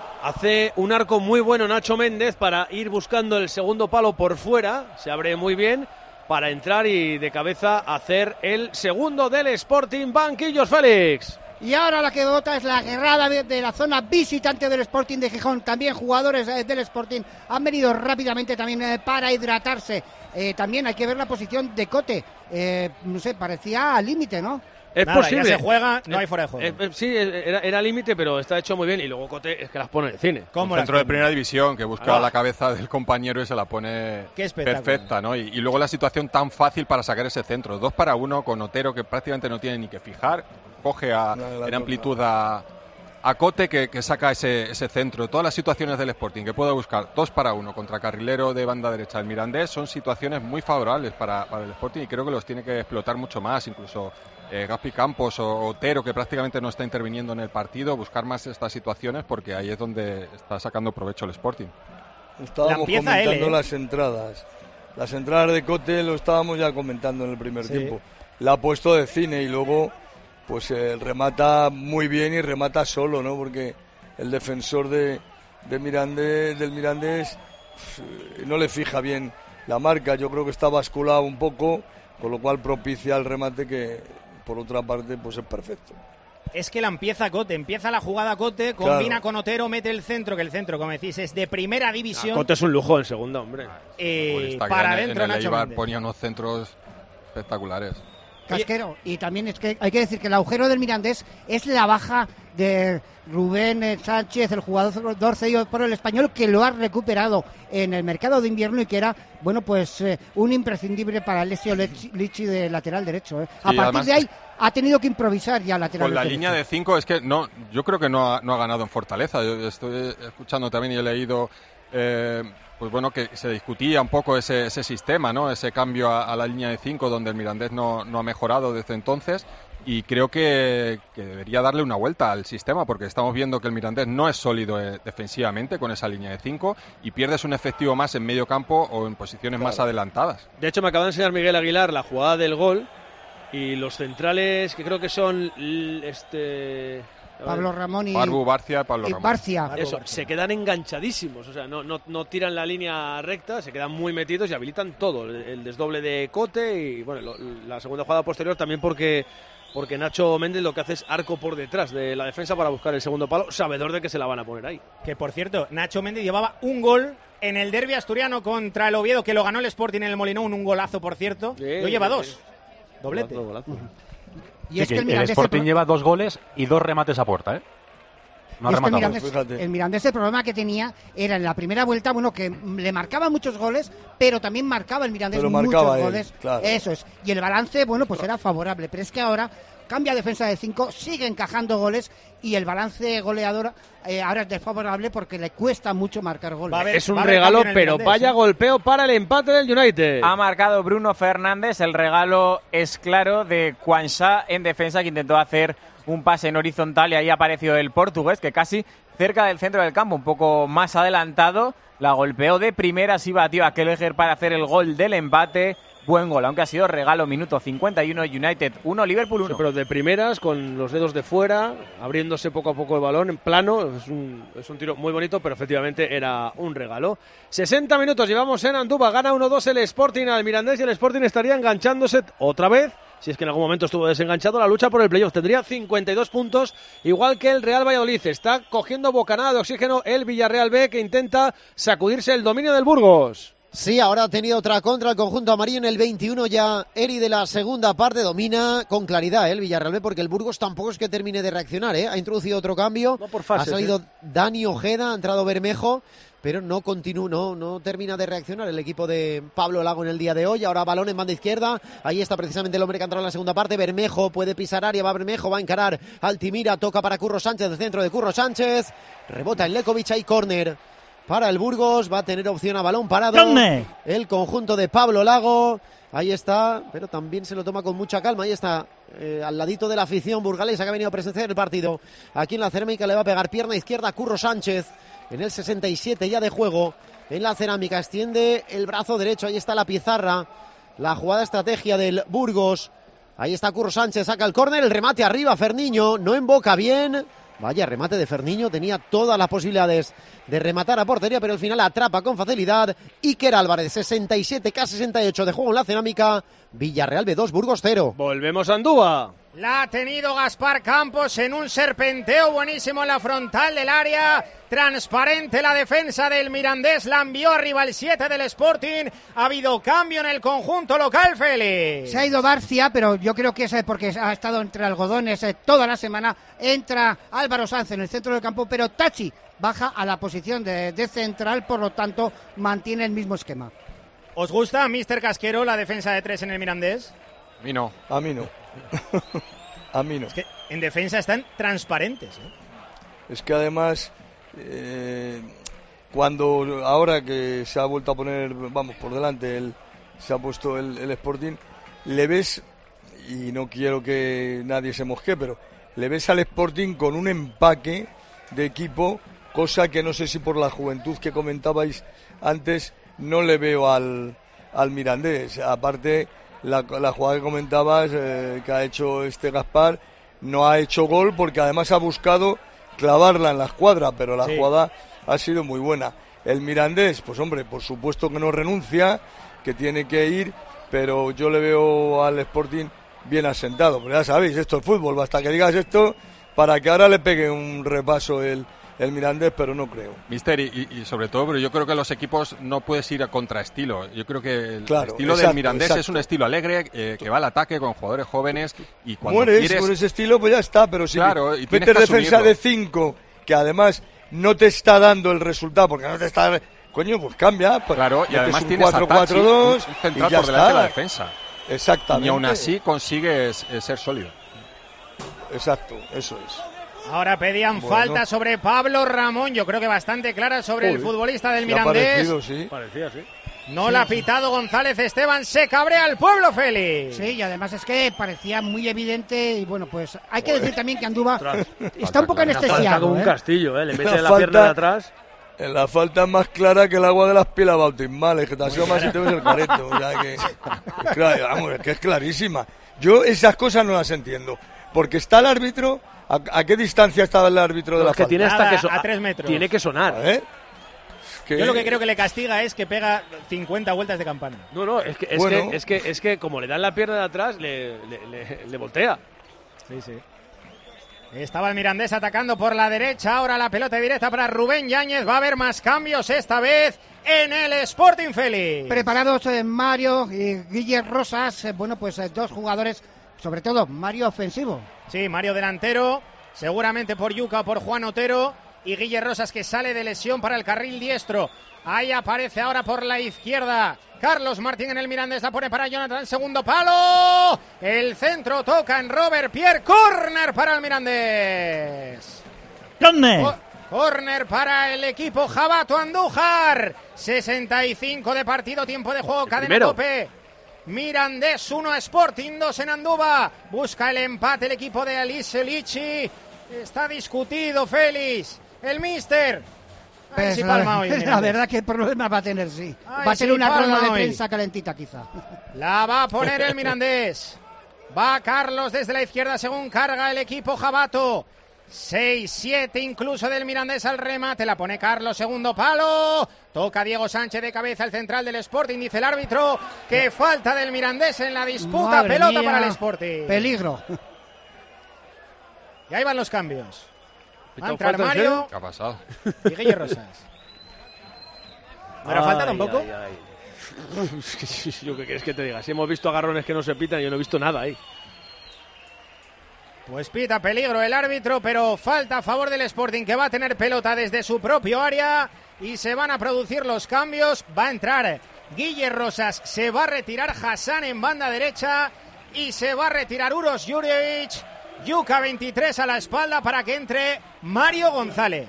Hace un arco muy bueno Nacho Méndez para ir buscando el segundo palo por fuera, se abre muy bien para entrar y de cabeza hacer el segundo del Sporting. Banquillos, Félix. Y ahora la que vota es la guerrada de la zona visitante del Sporting de Gijón. También jugadores del Sporting han venido rápidamente también eh, para hidratarse. Eh, también hay que ver la posición de Cote. Eh, no sé, parecía al límite, ¿no? Es Nada, posible. Ya se juega, no hay fuera de juego. Eh, eh, sí, era, era límite, pero está hecho muy bien. Y luego Cote es que las pone en el cine. Un centro de primera división que busca ah. la cabeza del compañero y se la pone perfecta, ¿no? Y, y luego la situación tan fácil para sacar ese centro. Dos para uno con Otero, que prácticamente no tiene ni que fijar. Coge a, en amplitud a, a Cote, que, que saca ese, ese centro. Todas las situaciones del Sporting que puede buscar dos para uno contra carrilero de banda derecha del Mirandés son situaciones muy favorables para, para el Sporting y creo que los tiene que explotar mucho más. Incluso eh, Gaspi Campos o Otero, que prácticamente no está interviniendo en el partido, buscar más estas situaciones porque ahí es donde está sacando provecho el Sporting. Estábamos comentando él, ¿eh? las entradas. Las entradas de Cote lo estábamos ya comentando en el primer sí. tiempo. La ha puesto de cine y luego pues eh, remata muy bien y remata solo, ¿no? Porque el defensor de, de Mirandés, del Mirandés pff, no le fija bien la marca. Yo creo que está basculado un poco, con lo cual propicia el remate que, por otra parte, pues es perfecto. Es que la empieza Cote, empieza la jugada Cote, combina Claro. con Otero, mete el centro, que el centro, como decís, es de primera división. Cote es un lujo en segunda, hombre. Eh, Está que para en- adentro en el Nacho Eibar Méndez. ponía unos centros espectaculares. Casquero. Y también es que hay que decir que el agujero del Mirandés es la baja de Rubén eh, Sánchez, el jugador cedido por el Español, que lo ha recuperado en el mercado de invierno y que era, bueno, pues eh, un imprescindible para Alessio Lecci Lecci de lateral derecho. eh. A Sí, partir además- de ahí ha tenido que improvisar ya lateral Con la derecho. línea de cinco es que no, yo creo que no ha, no ha ganado en Fortaleza. Yo estoy escuchando también y he leído, eh, pues bueno, que se discutía un poco ese, ese sistema, ¿no? Ese cambio a, a la línea de cinco donde el Mirandés no, no ha mejorado desde entonces. Y creo que, que debería darle una vuelta al sistema porque estamos viendo que el Mirandés no es sólido eh, defensivamente con esa línea de cinco y pierdes un efectivo más en medio campo o en posiciones más Claro. adelantadas. De hecho, me acaba de enseñar Miguel Aguilar la jugada del gol y los centrales, que creo que son l- este Pablo Ramón y Barbu, Barcia y Pablo y Ramón. Barcia. Eso, se quedan enganchadísimos, o sea, no, no, no tiran la línea recta, se quedan muy metidos y habilitan todo, el, el desdoble de Cote y bueno, lo- la segunda jugada posterior también porque porque Nacho Méndez lo que hace es arco por detrás de la defensa para buscar el segundo palo, sabedor de que se la van a poner ahí. Que por cierto, Nacho Méndez llevaba un gol en el derbi asturiano contra el Oviedo, que lo ganó el Sporting en el Molinón, un golazo por cierto. Bien, lo lleva bien, dos. bien. Doblete. Golazo, golazo. Y Sí, es que el el Mirandés Sporting el pro- lleva dos goles y dos remates a puerta, ¿eh? No ha Y es que el rematado. Mirandés, el Mirandés el problema que tenía era en la primera vuelta, bueno, que le marcaba muchos goles, pero también marcaba el Mirandés Pero muchos marcaba él, goles. claro. Eso es. Y el balance, bueno, pues era favorable. Pero es que ahora cambia defensa de cinco, sigue encajando goles y el balance goleador eh, ahora es desfavorable porque le cuesta mucho marcar goles. Es un regalo, pero vaya golpeo para el empate del United. Ha marcado Bruno Fernández. El regalo es claro de Quansá en defensa, que intentó hacer un pase en horizontal y ahí apareció el portugués, que casi cerca del centro del campo, un poco más adelantado, la golpeó de primeras y batió a Kelleher para hacer el gol del empate. Buen gol, aunque ha sido regalo, minuto cincuenta y uno, United uno, Liverpool uno. Sí, pero de primeras, con los dedos de fuera, abriéndose poco a poco el balón en plano. Es un, es un tiro muy bonito, pero efectivamente era un regalo. sesenta minutos llevamos en Andúba, gana uno dos el Sporting al Mirandés y el Sporting estaría enganchándose otra vez, si es que en algún momento estuvo desenganchado, la lucha por el playoff. Tendría cincuenta y dos puntos, igual que el Real Valladolid. Está cogiendo bocanada de oxígeno el Villarreal B, que intenta sacudirse el dominio del Burgos. Sí, ahora ha tenido otra contra el conjunto amarillo en el veintiuno ya. Eri de la segunda parte domina con claridad ¿eh? el Villarreal B, porque el Burgos tampoco es que termine de reaccionar. ¿eh? Ha introducido otro cambio. No por fases, ha salido ¿eh? Dani Ojeda, ha entrado Bermejo, pero no continúa, no, no termina de reaccionar el equipo de Pablo Lago en el día de hoy. Ahora balón en banda izquierda. Ahí está precisamente el hombre que ha entrado en la segunda parte. Bermejo puede pisar área, va Bermejo, va a encarar Altimira, toca para Curro Sánchez, el centro de Curro Sánchez. Rebota en Lekovic, hay córner para el Burgos, va a tener opción a balón parado. ¿Dónde? El conjunto de Pablo Lago, ahí está, pero también se lo toma con mucha calma. Ahí está, eh, al ladito de la afición burgalesa que ha venido a presenciar el partido. Aquí en la cerámica le va a pegar pierna izquierda a Curro Sánchez en el sesenta y siete ya de juego. En la cerámica extiende el brazo derecho, ahí está la pizarra, la jugada estrategia del Burgos. Ahí está Curro Sánchez, saca el córner, el remate arriba, Ferniño, no emboca bien. Vaya remate de Ferniño, tenía todas las posibilidades de rematar a portería, pero al final atrapa con facilidad. Iker Álvarez, sesenta y siete K sesenta y ocho de juego en la cerámica. Villarreal B dos, Burgos cero. Volvemos a Andúa. La ha tenido Gaspar Campos en un serpenteo buenísimo en la frontal del área. Transparente la defensa del Mirandés, la envió arriba el siete del Sporting. Ha habido cambio en el conjunto local, Félix. Se ha ido Barcia, pero yo creo que es porque ha estado entre algodones eh, toda la semana. Entra Álvaro Sanz en el centro del campo, pero Tachi baja a la posición de, de central, por lo tanto mantiene el mismo esquema. ¿Os gusta, mister Casquero, la defensa de tres en el Mirandés? A mí no. A mí no. A mí no. Es que en defensa están transparentes. ¿eh? Es que además, eh, cuando ahora que se ha vuelto a poner, vamos, por delante, el, se ha puesto el, el Sporting, le ves, y no quiero que nadie se mosque, pero le ves al Sporting con un empaque de equipo, cosa que no sé si por la juventud que comentabais antes, no le veo al, al Mirandés. Aparte, la, la jugada que comentabas, eh, que ha hecho este Gaspar, no ha hecho gol porque además ha buscado clavarla en la escuadra, pero la Sí. jugada ha sido muy buena. El Mirandés, pues hombre, por supuesto que no renuncia, que tiene que ir, pero yo le veo al Sporting bien asentado. Pero ya sabéis, esto es fútbol, basta que digas esto, para que ahora le pegue un repaso el, el Mirandés, pero no creo. Mister, y, y sobre todo, pero yo creo que los equipos no puedes ir a contraestilo. Yo creo que el claro, estilo exacto, del Mirandés exacto. es un estilo alegre, eh, que va al ataque con jugadores jóvenes y cuando Mueres quieres... con ese estilo, pues ya está, pero si claro, y metes defensa de cinco, que además no te está dando el resultado, porque no te está... Coño, pues cambia. Pues claro, y además un tienes cuatro cuatro dos un central y ya por delante está. de la defensa. Exactamente. Y aún así consigues eh, ser sólido. Exacto, eso es. Ahora pedían Bueno. falta sobre Pablo Ramón, yo creo que bastante clara sobre Uy, el futbolista del me ha Mirandés. parecido, sí. Parecía, sí. No Sí, la ha sí. pitado González Esteban, se cabrea el pueblo, Félix. Sí, y además es que parecía muy evidente y bueno, pues hay que Joder. decir también que Andúba Ostras. está un poco Falta como anestesiado. un ¿eh? castillo, ¿eh? Le mete La la, falta- pierna de atrás. En la falta es más clara que el agua de las pilas bautismales, que te asomas y te ves el careto. O sea que, claro, vamos, es que es clarísima. Yo esas cosas no las entiendo. Porque está el árbitro, ¿a, a qué distancia estaba el árbitro de No, la es que falta? tiene hasta Nada, que so- a tres metros. Tiene que sonar. ¿Eh? Que- Yo lo que creo que le castiga es que pega cincuenta vueltas de campana. No, no, es que, es, Bueno. que, es, que, es que como le dan la pierna de atrás, le, le, le, le voltea. Sí, sí. Estaba el Mirandés atacando por la derecha, ahora la pelota directa para Rubén Yáñez, va a haber más cambios esta vez en el Sporting Félix. Preparados eh, Mario y Guille Rosas, eh, bueno, pues eh, dos jugadores, sobre todo Mario ofensivo. Sí, Mario delantero, seguramente por Yuca o por Juan Otero, y Guille Rosas que sale de lesión para el carril diestro. Ahí aparece ahora por la izquierda Carlos Martín en el Mirandés, la pone para Jonathan, segundo palo. El centro toca en Robert Pierre, córner para el Mirandés. ¿Dónde? Co- Córner para el equipo Jabato Andújar. sesenta y cinco de partido, tiempo de juego, cadena primero. tope. Mirandés uno, Sporting dos en Andúba. Busca el empate el equipo de Alice Lichi. Está discutido Félix. El míster. A ver Pues, si palma la, hoy el la Mirandés. verdad que problemas va a tener, sí. Ay, va a tener sí, una palma ronda de hoy. prensa calentita quizá. La va a poner el Mirandés. Va Carlos desde la izquierda según carga el equipo Jabato. seis siete incluso del Mirandés al remate. La pone Carlos, segundo palo. Toca Diego Sánchez de cabeza, el central del Sporting. Dice el árbitro que falta del Mirandés en la disputa. Madre Pelota mía, para el Sporting. Peligro. Y ahí van los cambios. Va a ¿Pitó entrar falta, en Mario serio? ¿Qué ha pasado? y Guille Rosas. ¿No era falta Ay, tampoco? ay, ay. Es que sí, sí, yo qué quieres que te diga. Si hemos visto agarrones que no se pitan, yo no he visto nada ahí. Pues pita peligro el árbitro, pero falta a favor del Sporting, que va a tener pelota desde su propio área y se van a producir los cambios. Va a entrar Guille Rosas, se va a retirar Hassan en banda derecha y se va a retirar Uros Jurjevic. Yuka veintitrés a la espalda para que entre Mario González.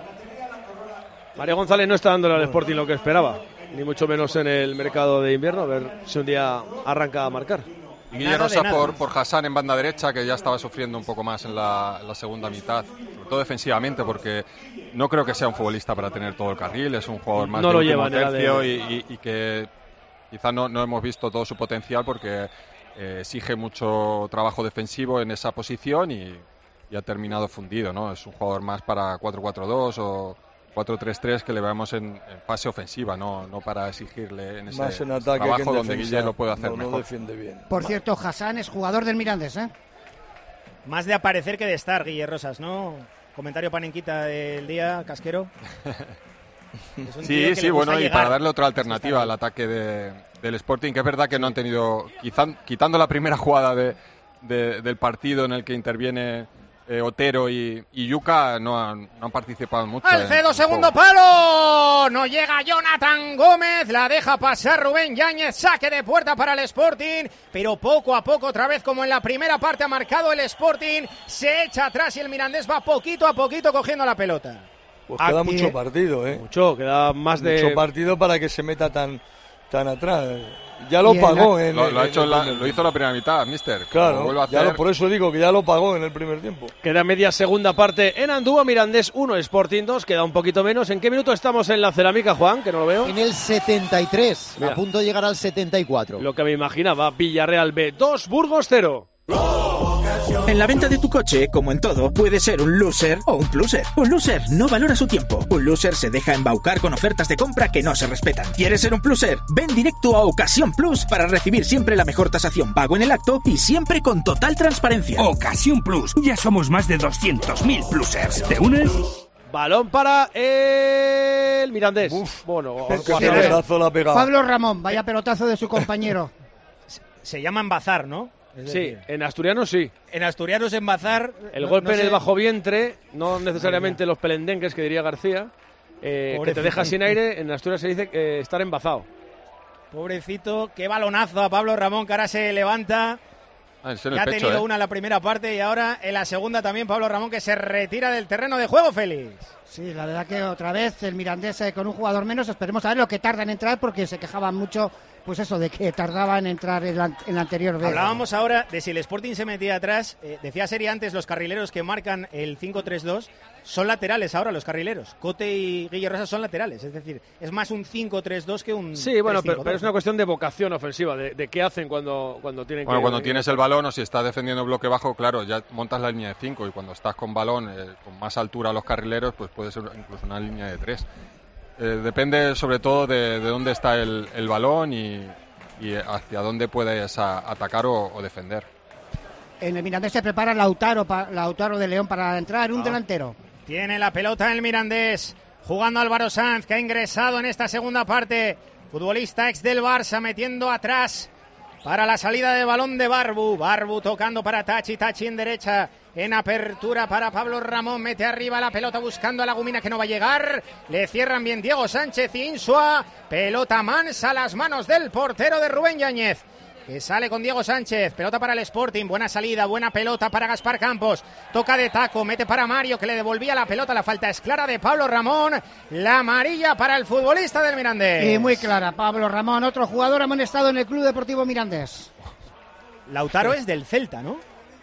Mario González no está dándole al Sporting lo que esperaba, ni mucho menos en el mercado de invierno. A ver si un día arranca a marcar. Y Guille Nada de Rosa nada. por, por Hassan en banda derecha, que ya estaba sufriendo un poco más en la, en la segunda mitad, sobre todo defensivamente, porque no creo que sea un futbolista para tener todo el carril, es un jugador más No de lo último lleva, ni la tercio de- y, y- y que quizá no, no hemos visto todo su potencial porque eh, exige mucho trabajo defensivo en esa posición y, y ha terminado fundido, ¿no? Es un jugador más para cuatro cuatro dos o cuatro tres tres que le veamos en, en fase ofensiva, no, no para exigirle en ese Más en ataque que trabajo en donde defensa. Guille lo puede hacer no, no mejor. defiende bien. Por cierto, Hassan es jugador del Mirandés, ¿eh? Más de aparecer que de estar, Guille Rosas, ¿no? Comentario panenquita del día, Casquero. Es un tío Sí, que le sí, gusta bueno, y llegar. para darle otra alternativa al ataque de, del Sporting, que es verdad que no han tenido, quizá, quitando la primera jugada de, de- del partido en el que interviene eh, Otero y, y Yuka, no han, no han participado mucho. Al en- cedo, en segundo juego. palo. No llega Jonathan Gómez. La deja pasar Rubén Yáñez. Saque de puerta para el Sporting. Pero poco a poco, otra vez como en la primera parte ha marcado el Sporting. Se echa atrás y el Mirandés va poquito a poquito cogiendo la pelota. Pues queda Aquí- mucho partido, ¿eh? Mucho, queda más de... Mucho partido para que se meta tan, tan atrás. Ya lo Y en pagó la- en, Lo, lo ha en hecho el la- primer lo hizo la primera mitad, mister. Lo Claro, vuelve a ya hacer. lo- por eso digo que ya lo pagó en el primer tiempo. Queda media segunda parte en Andúa, Mirandés uno, Sporting dos, queda un poquito menos. ¿En qué minuto estamos en la cerámica, Juan? Que no lo veo. En el setenta y tres, Mira. a punto de llegar al setenta y cuatro. Lo que me imaginaba, Villarreal B dos, Burgos cero. Provocación. En la venta de tu coche, como en todo, puede ser un loser o un pluser. Un loser no valora su tiempo. Un loser se deja embaucar con ofertas de compra que no se respetan. ¿Quieres ser un pluser? Ven directo a Ocasión Plus para recibir siempre la mejor tasación pago en el acto y siempre con total transparencia. Ocasión Plus. Ya somos más de doscientos mil plusers. ¿Te unes? Balón para el Mirandés. Uf, bueno, pelotazo la ha pegado. Pablo Ramón, vaya pelotazo de su compañero. Se llama embazar, ¿no? Es sí, decir, en asturiano sí. En asturiano es embazar. El no, golpe no en sé. el bajo vientre, no necesariamente los pelendenques que diría García, eh, que te deja sin aire, en Asturias se dice eh, estar embazado. Pobrecito, qué balonazo a Pablo Ramón, que ahora se levanta. Ah, que ha pecho, tenido ¿eh? una en la primera parte y ahora en la segunda también Pablo Ramón, que se retira del terreno de juego, Félix. Sí, la verdad que otra vez el Mirandés eh, con un jugador menos. Esperemos a ver lo que tarda en entrar, porque se quejaban mucho, pues eso, de que tardaba en entrar en la, en la anterior vez. Hablábamos ahora de si el Sporting se metía atrás. Eh, decía Seri antes, los carrileros que marcan el cinco tres dos son laterales ahora, los carrileros. Cote y Guille Rosas son laterales, es decir, es más un cinco tres dos que un Sí, bueno, tres cinco dos, pero, pero es una cuestión de vocación ofensiva, de, de qué hacen cuando, cuando tienen Bueno, que... cuando tienes el balón o si estás defendiendo bloque bajo, claro, ya montas la línea de cinco y cuando estás con balón, eh, con más altura a los carrileros, pues puede ser incluso una línea de tres. Eh, depende sobre todo de, de dónde está el, el balón y, y hacia dónde puedes a, atacar o, o defender. En el Mirandés se prepara Lautaro, pa, Lautaro de León para entrar, un Ah. delantero. Tiene la pelota el Mirandés, jugando Álvaro Sanz, que ha ingresado en esta segunda parte. Futbolista ex del Barça, metiendo atrás para la salida de balón de Barbu. Barbu tocando para Tachi, Tachi en derecha, en apertura para Pablo Ramón. Mete arriba la pelota buscando a Lagumina, que no va a llegar. Le cierran bien Diego Sánchez y Insua. Pelota mansa a las manos del portero de Rubén Yáñez, que sale con Diego Sánchez. Pelota para el Sporting, buena salida, buena pelota para Gaspar Campos. Toca de taco, mete para Mario, que le devolvía la pelota. La falta es clara de Pablo Ramón. La amarilla para el futbolista del Mirandés. Y muy clara, Pablo Ramón, otro jugador amonestado en el Club Deportivo Mirandés. Lautaro es del Celta, ¿no?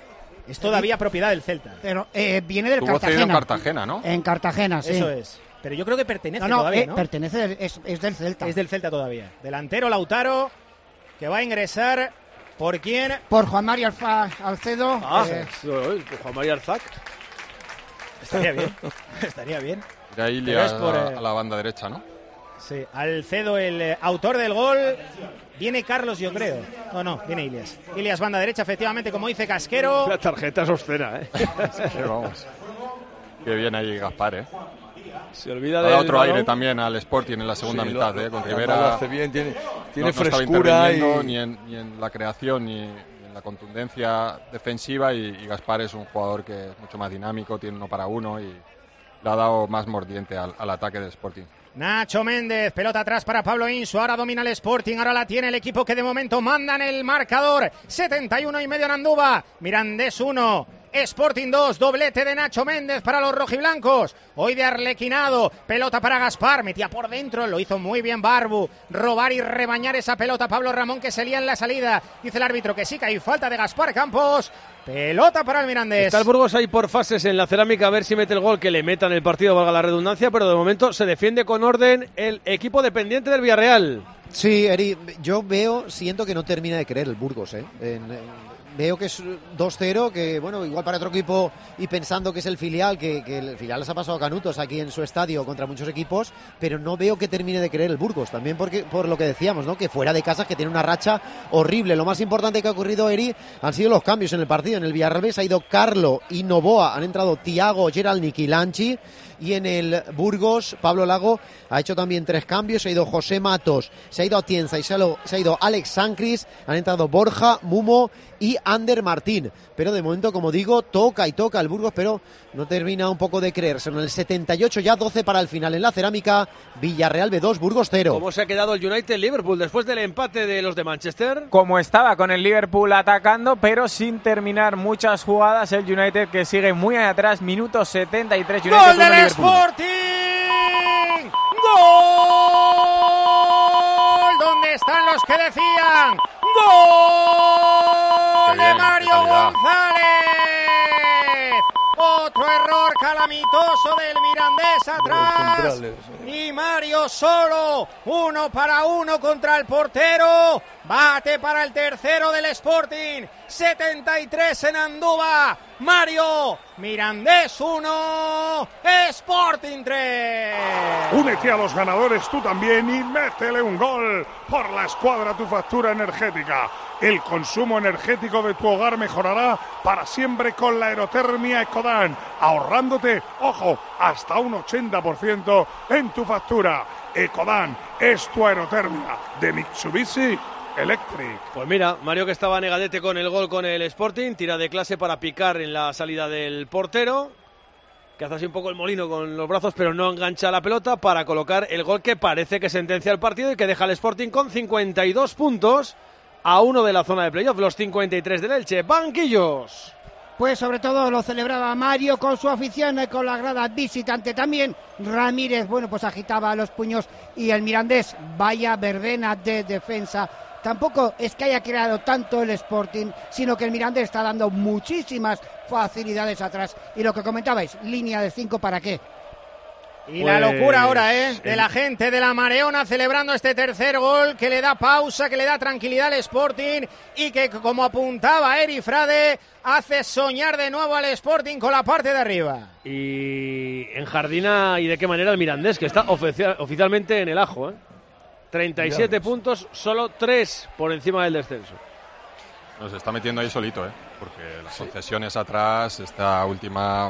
Es todavía propiedad del Celta. Pero eh, viene del Tuvo cedido Cartagena. en Cartagena, ¿no? En Cartagena, sí. Eso es. Pero yo creo que pertenece No, no, todavía, eh, ¿no? pertenece, es, es del Celta. Es del Celta todavía. Delantero Lautaro, que va a ingresar. ¿Por quién? Por Juan Mario Alfa, Alcedo. Ah, eh, Juan María Arzac. Estaría bien. Estaría bien. De ahí Pero es por, a, eh, a la banda derecha, ¿no? Sí, Alcedo, el eh, autor del gol. Viene Carlos, yo creo. No, no, viene Ilias. Ilias, banda derecha, efectivamente, como dice Casquero. La tarjeta es obscena, ¿eh? Sí, vamos. Qué bien ahí Gaspar, ¿eh? Se olvida Da del otro balón. aire también al Sporting en la segunda Sí, mitad, lo- ¿eh? Con lo- Rivera lo hace bien, tiene- tiene no- no estaba frescura interviniendo y- ni en, ni en la creación ni, ni en la contundencia defensiva y, y Gaspar es un jugador que es mucho más dinámico, tiene uno para uno y le ha dado más mordiente al, al ataque del Sporting. Nacho Méndez, pelota atrás para Pablo Insu, ahora domina el Sporting, ahora la tiene el equipo que de momento manda en el marcador. setenta y uno y medio en Andúba, Mirandés uno, Sporting dos, doblete de Nacho Méndez para los rojiblancos. Hoy de Arlequinado, pelota para Gaspar, metía por dentro, lo hizo muy bien Barbu. Robar y rebañar esa pelota Pablo Ramón, que se lía en la salida. Dice el árbitro que sí que hay falta de Gaspar Campos. Pelota para el Mirandés. Está el Burgos ahí por fases en la cerámica, a ver si mete el gol que le meta en el partido, valga la redundancia, pero de momento se defiende con orden el equipo dependiente del Villarreal. Sí, Eri, yo veo, siento que no termina de creer el Burgos, ¿eh? En- en- veo que es dos cero, que bueno, igual para otro equipo y pensando que es el filial, que, que el filial les ha pasado canutos aquí en su estadio contra muchos equipos, pero no veo que termine de creer el Burgos, también porque por lo que decíamos, ¿no? Que fuera de casa, que tiene una racha horrible. Lo más importante que ha ocurrido, Eri, han sido los cambios en el partido. En el Villarreal ha ido Carlo y Novoa, han entrado Tiago, Gerald y Lanchi. Y en el Burgos, Pablo Lago ha hecho también tres cambios. Se ha ido José Matos, se ha ido Atienza y se ha, se ha ido Alex Sancris. Han entrado Borja, Mumo y Ander Martín. Pero de momento, como digo, toca y toca el Burgos, pero no termina un poco de creerse. En el setenta y ocho ya doce para el final. En la cerámica, Villarreal B dos, Burgos cero. ¿Cómo se ha quedado el United-Liverpool después del empate de los de Manchester? Como estaba con el Liverpool atacando, pero sin terminar muchas jugadas, el United que sigue muy atrás, minuto setenta y tres. United ¡Gol uno, del Liverpool. Sporting! ¡Gol! ¿Dónde están los que decían? ¡Gol de Mario González! Otro error calamitoso del Mirandés. Mirandés atrás. Y Mario solo. Uno para uno contra el portero. Bate para el tercero del Sporting. setenta y tres en Andúba. Mario. Mirandés uno. Sporting tres. Únete a los ganadores tú también y métele un gol por la escuadra Tu Factura Energética. El consumo energético de tu hogar mejorará para siempre con la aerotermia Ecodan, ahorrándote, ojo, hasta un ochenta por ciento en tu factura. Ecodan es tu aerotermia de Mitsubishi Electric. Pues mira, Mario, que estaba negadete con el gol con el Sporting, tira de clase para picar en la salida del portero, que hace así un poco el molino con los brazos, pero no engancha la pelota para colocar el gol que parece que sentencia el partido y que deja al Sporting con cincuenta y dos puntos a uno de la zona de playoff, los cincuenta y tres del Elche. Banquillos. Pues sobre todo lo celebraba Mario con su afición y con la grada visitante también. Ramírez, bueno, pues agitaba los puños y el Mirandés, vaya verbena de defensa. Tampoco es que haya creado tanto el Sporting, sino que el Mirandés está dando muchísimas facilidades atrás. Y lo que comentabais, línea de cinco, ¿para qué? Y pues... la locura ahora, ¿eh? De la gente de la Mareona celebrando este tercer gol que le da pausa, que le da tranquilidad al Sporting y que, como apuntaba Eri Frade, hace soñar de nuevo al Sporting con la parte de arriba. Y enjardina, y de qué manera, el Mirandés, que está ofici- oficialmente en el ajo, ¿eh? treinta y siete puntos, solo tres por encima del descenso. Nos está metiendo ahí solito, ¿eh? Porque las concesiones atrás, esta última...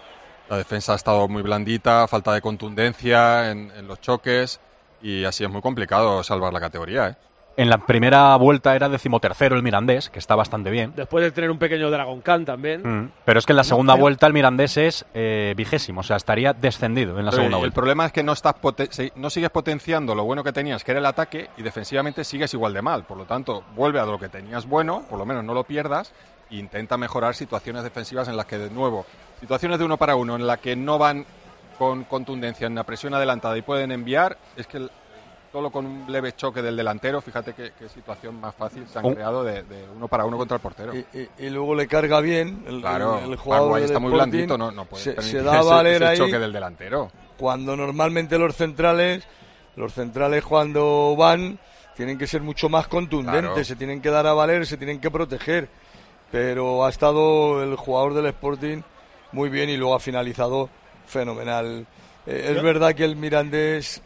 La defensa ha estado muy blandita, falta de contundencia en, en los choques y así es muy complicado salvar la categoría, ¿eh? En la primera vuelta era decimotercero el Mirandés, que está bastante bien. Después de tener un pequeño Dragon Khan también. Mm, pero es que en la segunda no, pero... vuelta el Mirandés es eh, vigésimo, o sea, estaría descendido en la pero segunda el vuelta. El problema es que no, estás poten- no sigues potenciando lo bueno que tenías, que era el ataque, y defensivamente sigues igual de mal. Por lo tanto, vuelve a lo que tenías bueno, por lo menos no lo pierdas, e intenta mejorar situaciones defensivas en las que, de nuevo, situaciones de uno para uno, en las que no van con contundencia en la presión adelantada y pueden enviar, es que... El, solo con un leve choque del delantero, fíjate qué, qué situación más fácil se han oh. creado de, de uno para uno contra el portero. Y, y, y luego le carga bien el, claro, el, el jugador está muy Sporting, blandito, no, no puede se, permitir se da a valer ese, ese ahí choque del delantero. Cuando normalmente los centrales, los centrales cuando van tienen que ser mucho más contundentes, claro. Se tienen que dar a valer, se tienen que proteger, pero ha estado el jugador del Sporting muy bien y luego ha finalizado fenomenal. Eh, es verdad que el Mirandés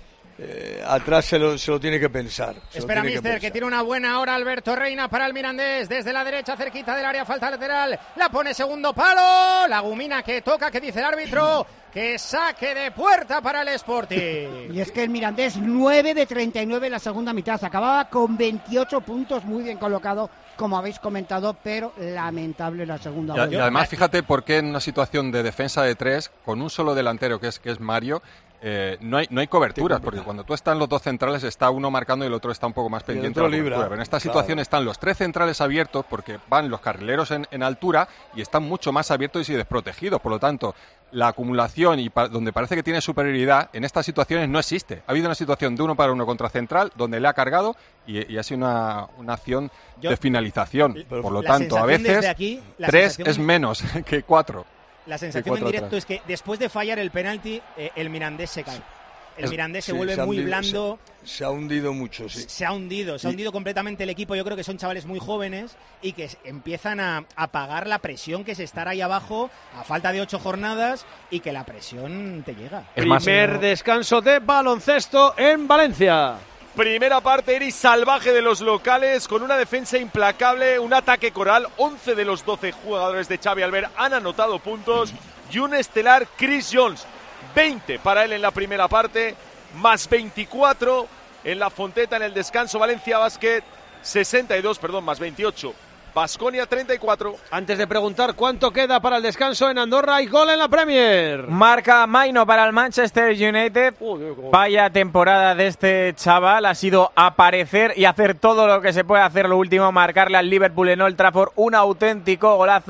Eh, atrás se lo, se lo tiene que pensar. Espera, mister, que, que tiene una buena hora Alberto Reina para el Mirandés. Desde la derecha, cerquita del área, falta lateral. La pone segundo palo. La Gumina que toca, que dice el árbitro. Que saque de puerta para el Sporting. Y es que el Mirandés, nueve de treinta y nueve en la segunda mitad. Acababa con veintiocho puntos, muy bien colocado, como habéis comentado, pero lamentable la segunda vuelta. Y, y además, fíjate por qué en una situación de defensa de tres, con un solo delantero, que es, que es Mario, Eh, no hay no hay coberturas, porque cuando tú están los dos centrales está uno marcando y el otro está un poco más pendiente de la cobertura. Pero en esta situación claro. Están los tres centrales abiertos porque van los carrileros en, en altura y están mucho más abiertos y desprotegidos. Por lo tanto, la acumulación y pa- donde parece que tiene superioridad en estas situaciones no existe. Ha habido una situación de uno para uno contra central donde le ha cargado y, y ha sido una, una acción Yo, de finalización. Por lo tanto, a veces aquí, tres es menos que cuatro. La sensación en directo atrás. Es que después de fallar el penalti, eh, el Mirandés se cae. El Mirandés se sí, vuelve se muy hundido, blando. Se, se ha hundido mucho, sí. Se ha hundido, se ha hundido completamente el equipo. Yo creo que son chavales muy jóvenes y que empiezan a, a pagar la presión que es estar ahí abajo a falta de ocho jornadas y que la presión te llega. Es más, Primer no... descanso de baloncesto en Valencia. Primera parte, Eris, salvaje de los locales, con una defensa implacable, un ataque coral. once de los doce jugadores de Xavi Albert han anotado puntos y un estelar Chris Jones. veinte para él en la primera parte, más veinticuatro en la Fonteta en el descanso. Valencia Basket, sesenta y dos, perdón, más veintiocho. Baskonia treinta y cuatro. Antes de preguntar cuánto queda para el descanso en Andorra, hay gol en la Premier. Marca Maino para el Manchester United. Uh, Vaya temporada de este chaval. Ha sido aparecer y hacer todo lo que se puede hacer. Lo último, marcarle al Liverpool en Old Trafford. Un auténtico golazo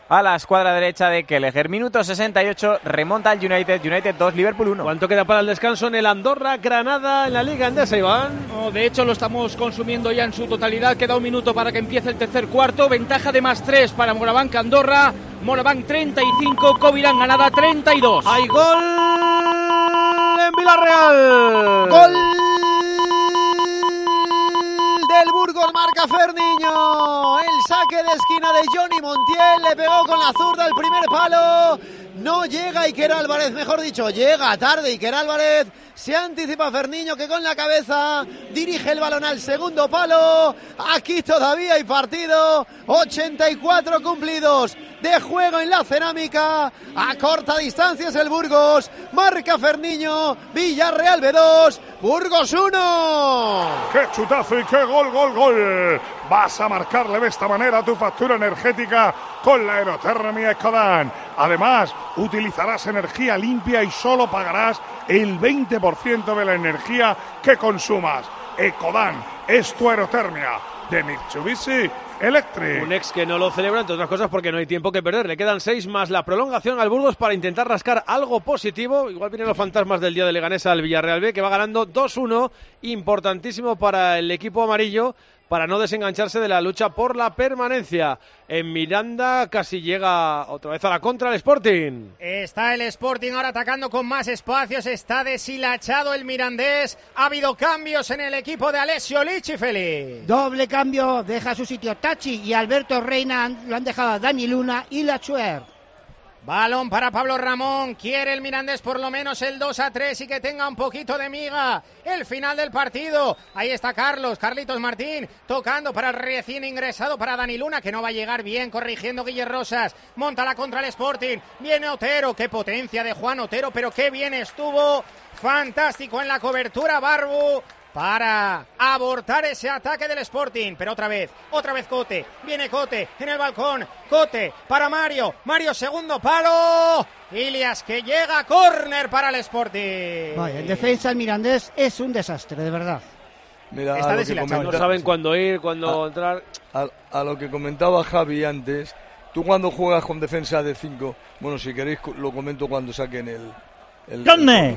a la escuadra derecha de Kelleher. Minuto sesenta y ocho, remonta el United, United dos, Liverpool uno. ¿Cuánto queda para el descanso en el Andorra Granada en la Liga Endesa, Iván? No, de hecho lo estamos consumiendo ya en su totalidad, queda un minuto para que empiece el tercer cuarto, ventaja de más tres para Morabanc Andorra, Morabanc treinta y cinco, Covirán Granada treinta y dos. ¡Hay gol en Villarreal! ¡Gol del Burgos! Marca Ferniño, el saque de esquina de Johnny Montiel, le pegó con la zurda el primer palo, no llega Iker Álvarez, mejor dicho, llega tarde Iker Álvarez, se anticipa Ferniño que con la cabeza dirige el balón al segundo palo, aquí todavía hay partido, ochenta y cuatro cumplidos de juego en la cerámica, a corta distancia es el Burgos, marca Ferniño, Villarreal B dos, Burgos uno. ¡Qué chutazo y qué gol, gol, gol! Vas a marcarle de esta manera tu factura energética con la aerotermia Ecodan. Además, utilizarás energía limpia y solo pagarás el veinte por ciento de la energía que consumas. Ecodan es tu aerotermia de Mitsubishi Electric. Un ex que no lo celebra, entre otras cosas, porque no hay tiempo que perder. Le quedan seis más la prolongación al Burgos para intentar rascar algo positivo. Igual vienen los fantasmas del día de Leganés al Villarreal B, que va ganando dos uno. Importantísimo para el equipo amarillo, para no desengancharse de la lucha por la permanencia. En Miranda casi llega otra vez a la contra el Sporting. Está el Sporting ahora atacando con más espacios, está deshilachado el mirandés. Ha habido cambios en el equipo de Alessio Lichi, Félix. Doble cambio, deja su sitio Tachi y Alberto Reina, lo han dejado a Dani Luna y Lachuer. Balón para Pablo Ramón, quiere el mirandés por lo menos el dos a tres y que tenga un poquito de miga. El final del partido, ahí está Carlos, Carlitos Martín, tocando para el recién ingresado, para Dani Luna, que no va a llegar bien, corrigiendo Guille Rosas, monta la contra el Sporting, viene Otero, qué potencia de Juan Otero, pero qué bien estuvo, fantástico en la cobertura Barbu, para abortar ese ataque del Sporting, pero otra vez, otra vez Cote, viene Cote en el balcón, Cote para Mario, Mario segundo palo, Ilias que llega, córner para el Sporting. Vaya, en defensa el mirandés es un desastre, de verdad. Mira, está deshilachado, no saben cuándo ir, cuándo a, entrar. A, a lo que comentaba Javi antes, tú cuando juegas con defensa de cinco, bueno, si queréis lo comento cuando saquen el... el, el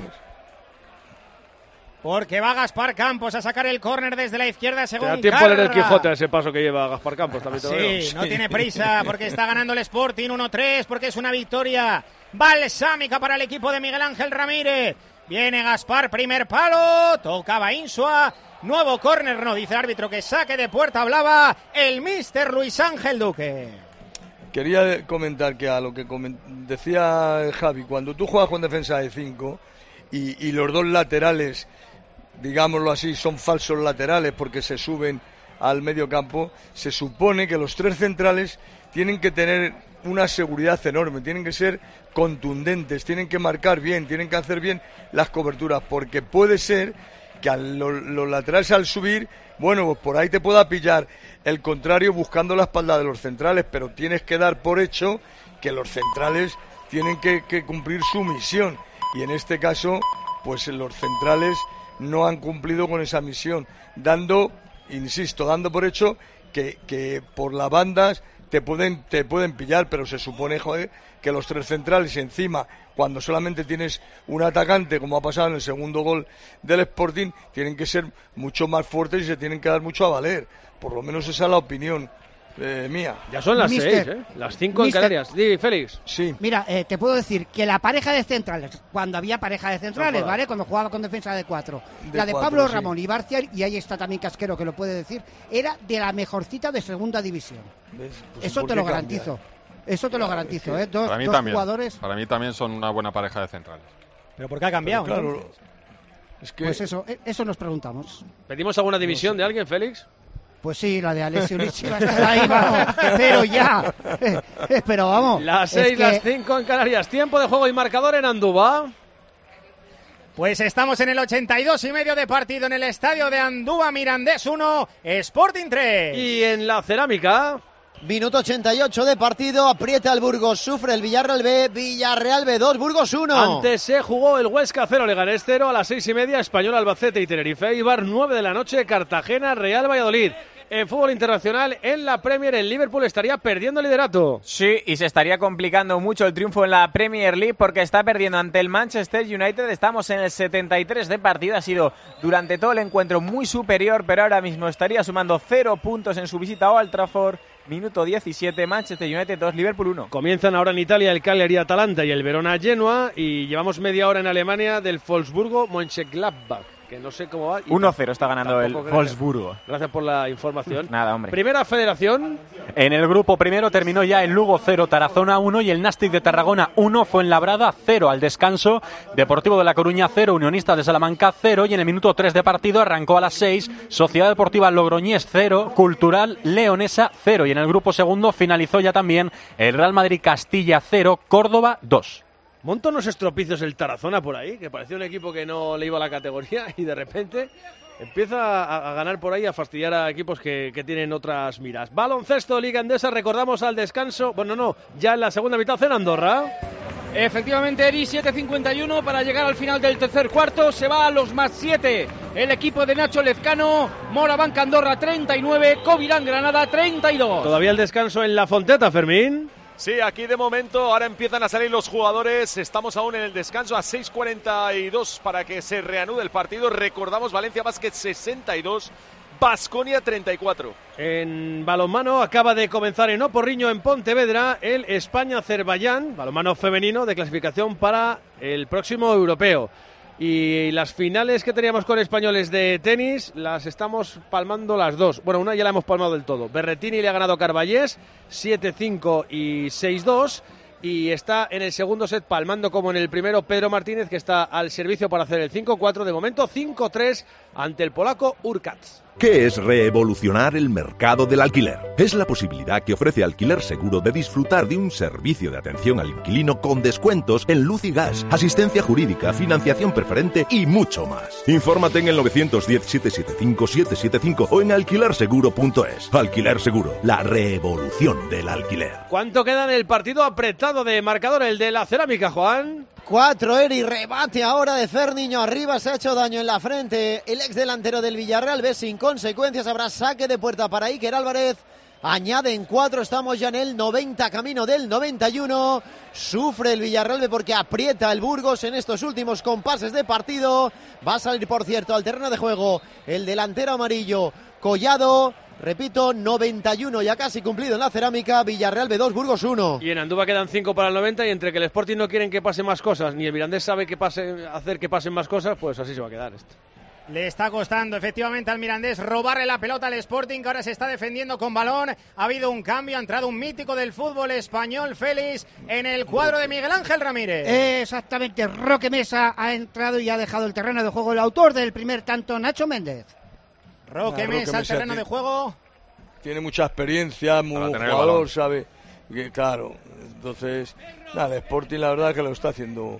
Porque va Gaspar Campos a sacar el córner desde la izquierda según Te da tiempo a leer el Quijote a ese paso que lleva Gaspar Campos. También te lo digo. Sí, no tiene prisa porque está ganando el Sporting uno tres, porque es una victoria balsámica para el equipo de Miguel Ángel Ramírez. Viene Gaspar, primer palo, tocaba Insua, nuevo córner, no, dice el árbitro que saque de puerta, hablaba el míster Luis Ángel Duque. Quería comentar que a lo que coment- decía Javi, cuando tú juegas con defensa de cinco y, y los dos laterales, digámoslo así, son falsos laterales porque se suben al medio campo, se supone que los tres centrales tienen que tener una seguridad enorme, tienen que ser contundentes, tienen que marcar bien, tienen que hacer bien las coberturas, porque puede ser que a lo, los laterales al subir, bueno, pues por ahí te pueda pillar el contrario buscando la espalda de los centrales, pero tienes que dar por hecho que los centrales tienen que, que cumplir su misión, y en este caso, pues los centrales no han cumplido con esa misión, dando, insisto, dando por hecho que, que por las bandas te pueden, te pueden pillar, pero se supone, joder, que los tres centrales encima, cuando solamente tienes un atacante, como ha pasado en el segundo gol del Sporting, tienen que ser mucho más fuertes y se tienen que dar mucho a valer, por lo menos esa es la opinión eh, mía. Ya son las Mister, seis, ¿eh? Las cinco en Mister. Canarias. Di, Félix. Sí. Mira, eh, te puedo decir que la pareja de centrales, cuando había pareja de centrales, No, ¿vale? Cuando jugaba con defensa de cuatro, De la de cuatro, Pablo sí. Ramón y Barcia, y ahí está también Casquero que lo puede decir, era de la mejorcita de segunda división. ¿Ves? Pues Eso ¿por te qué lo cambia? garantizo. Eso te lo garantizo, ¿eh? Dos, Para mí dos también. jugadores. Para mí también son una buena pareja de centrales. ¿Pero por qué ha cambiado? Pero claro, entonces? es que Pues eso, eh, eso nos preguntamos. ¿Pedimos alguna división de alguien, Félix? Pues sí, la de Alessio Lichi va a estar ahí, vamos, pero ya. Eh, eh, pero vamos. Las es seis, que- las cinco en Canarias. Tiempo de juego y marcador en Andúba. Pues estamos en el ochenta y dos y medio de partido en el estadio de Andúba, Mirandés uno, Sporting tres. Y en la cerámica... Minuto ochenta y ocho de partido, aprieta el Burgos, sufre el Villarreal B, Villarreal B dos, Burgos uno. Antes se jugó el Huesca cero, Leganés cero, a las seis y media, Español, Albacete y Tenerife, Eibar, nueve de la noche, Cartagena, Real Valladolid. en fútbol internacional, en la Premier, el Liverpool estaría perdiendo el liderato. Sí, y se estaría complicando mucho el triunfo en la Premier League porque está perdiendo ante el Manchester United. Estamos en el setenta y tres de partido, ha sido durante todo el encuentro muy superior, pero ahora mismo estaría sumando cero puntos en su visita a Old Trafford. Minuto diecisiete, Manchester United dos, Liverpool uno. Comienzan ahora en Italia el Cagliari Atalanta y el Verona Genoa, y llevamos media hora en Alemania del Wolfsburgo Mönchengladbach, que no sé cómo va. uno cero está ganando el Wolfsburgo. Gracias por la información. Nada, hombre. Primera federación. En el grupo primero terminó ya el Lugo cero, Tarazona uno y el Nástic de Tarragona uno, Fuenlabrada cero al descanso, Deportivo de La Coruña cero, Unionistas de Salamanca cero, y en el minuto tres de partido arrancó a las seis, Sociedad Deportiva Logroñés cero, Cultural Leonesa cero, y en el grupo segundo finalizó ya también el Real Madrid Castilla cero, Córdoba dos. Monta unos estropicios el Tarazona por ahí, que parecía un equipo que no le iba a la categoría, y de repente empieza a, a ganar por ahí, a fastidiar a equipos que, que tienen otras miras. Baloncesto, Liga Endesa, recordamos al descanso, bueno, no, ya en la segunda mitad en Andorra. Efectivamente, Eri, siete cincuenta y uno para llegar al final del tercer cuarto. Se va a los más siete el equipo de Nacho Lezcano. Morabanca Andorra treinta y nueve, Covirán Granada treinta y dos. Todavía el descanso en La Fonteta, Fermín. Sí, aquí de momento ahora empiezan a salir los jugadores. Estamos aún en el descanso a seis cuarenta y dos para que se reanude el partido. Recordamos, Valencia Basket sesenta y dos, Baskonia treinta y cuatro. En balonmano acaba de comenzar en Oporriño, en Pontevedra, el España-Azerbaiyán, balonmano femenino de clasificación para el próximo europeo. Y las finales que teníamos con españoles de tenis las estamos palmando las dos. Bueno, una ya la hemos palmado del todo. Berretini le ha ganado a Carballés siete cinco y seis dos. Y está en el segundo set palmando como en el primero Pedro Martínez, que está al servicio para hacer el cinco cuatro. De momento cinco tres ante el polaco Urkacz. ¿Qué es revolucionar el mercado del alquiler? Es la posibilidad que ofrece Alquiler Seguro de disfrutar de un servicio de atención al inquilino con descuentos en luz y gas, asistencia jurídica, financiación preferente y mucho más. Infórmate en el nueve uno cero, siete siete cinco, siete siete cinco o en alquiler seguro punto es. Alquiler Seguro, la revolución del alquiler. ¿Cuánto queda en el partido apretado de marcador, el de la Cerámica, Juan? cuatro, Eri, rebate ahora de Ferniño, arriba se ha hecho daño en la frente, el ex delantero del Villarreal ve sin consecuencias, habrá saque de puerta para Iker Álvarez, añaden cuatro, estamos ya en el noventa, camino del noventa y uno, sufre el Villarreal porque aprieta el Burgos en estos últimos compases de partido, va a salir por cierto al terreno de juego el delantero amarillo, Collado. Repito, noventa y uno ya casi cumplido en la Cerámica, Villarreal B dos, Burgos uno. Y en Andúba quedan cinco para el noventa, y entre que el Sporting no quieren que pasen más cosas, ni el Mirandés sabe que pase, hacer que pasen más cosas, pues así se va a quedar esto. Le está costando efectivamente al Mirandés robarle la pelota al Sporting, que ahora se está defendiendo con balón. Ha habido un cambio, ha entrado un mítico del fútbol español, Félix, en el cuadro de Miguel Ángel Ramírez. Exactamente, Roque Mesa ha entrado y ha dejado el terreno de juego el autor del primer tanto, Nacho Méndez. Roque Ah, Mesa, Roque al terreno tiene, de juego. Tiene mucha experiencia, muy buen jugador, sabe que, claro, entonces, nada, el Sporting la verdad que lo está haciendo,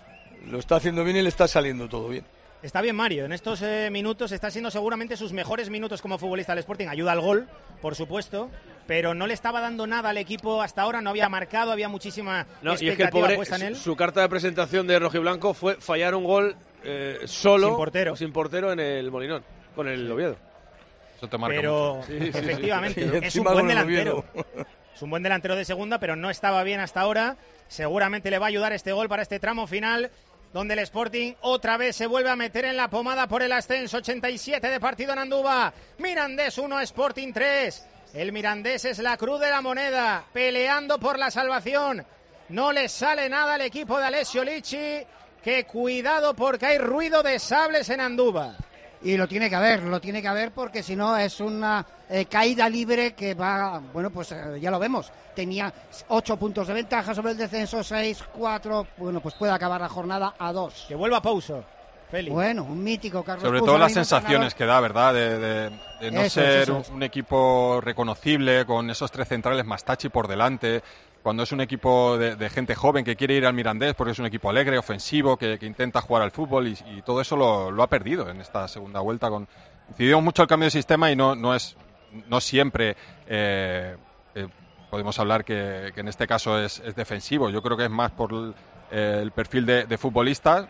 lo está haciendo bien y le está saliendo todo bien. Está bien Mario, en estos eh, minutos está siendo seguramente sus mejores minutos como futbolista del Sporting. Ayuda al gol, por supuesto, pero no le estaba dando nada al equipo hasta ahora, no había marcado, había muchísima no, expectativa y es que el pobre, puesta en él. Su, su carta de presentación de rojiblanco fue fallar un gol eh, solo, sin portero. sin portero en el Molinón, con el sí. Oviedo. Eso te marca pero mucho. Sí, sí, efectivamente sí, sí. es un buen delantero. Es un buen delantero de segunda, pero no estaba bien hasta ahora. Seguramente le va a ayudar este gol para este tramo final, donde el Sporting otra vez se vuelve a meter en la pomada por el ascenso. ochenta y siete de partido en Andúba. Mirandés uno, Sporting tres. El Mirandés es la cruz de la moneda, peleando por la salvación. No le sale nada al equipo de Alessio Licci, que cuidado porque hay ruido de sables en Andúba. Y lo tiene que haber, lo tiene que haber porque si no es una eh, caída libre que va, bueno, pues eh, ya lo vemos. Tenía ocho puntos de ventaja sobre el descenso, seis, cuatro, bueno, pues puede acabar la jornada a dos. Que vuelva Pouso, Félix. Bueno, un mítico Carlos Sobre Pouso, todo las sensaciones que da, ¿verdad? De, de, de no eso ser es, eso un, es. un equipo reconocible con esos tres centrales más Tachi por delante. Cuando es un equipo de, de gente joven que quiere ir al Mirandés porque es un equipo alegre, ofensivo, que, que intenta jugar al fútbol y, y todo eso lo, lo ha perdido en esta segunda vuelta. Con, incidió mucho el cambio de sistema y no, no es no siempre eh, eh, podemos hablar que, que en este caso es, es defensivo. Yo creo que es más por el, eh, el perfil de, de futbolista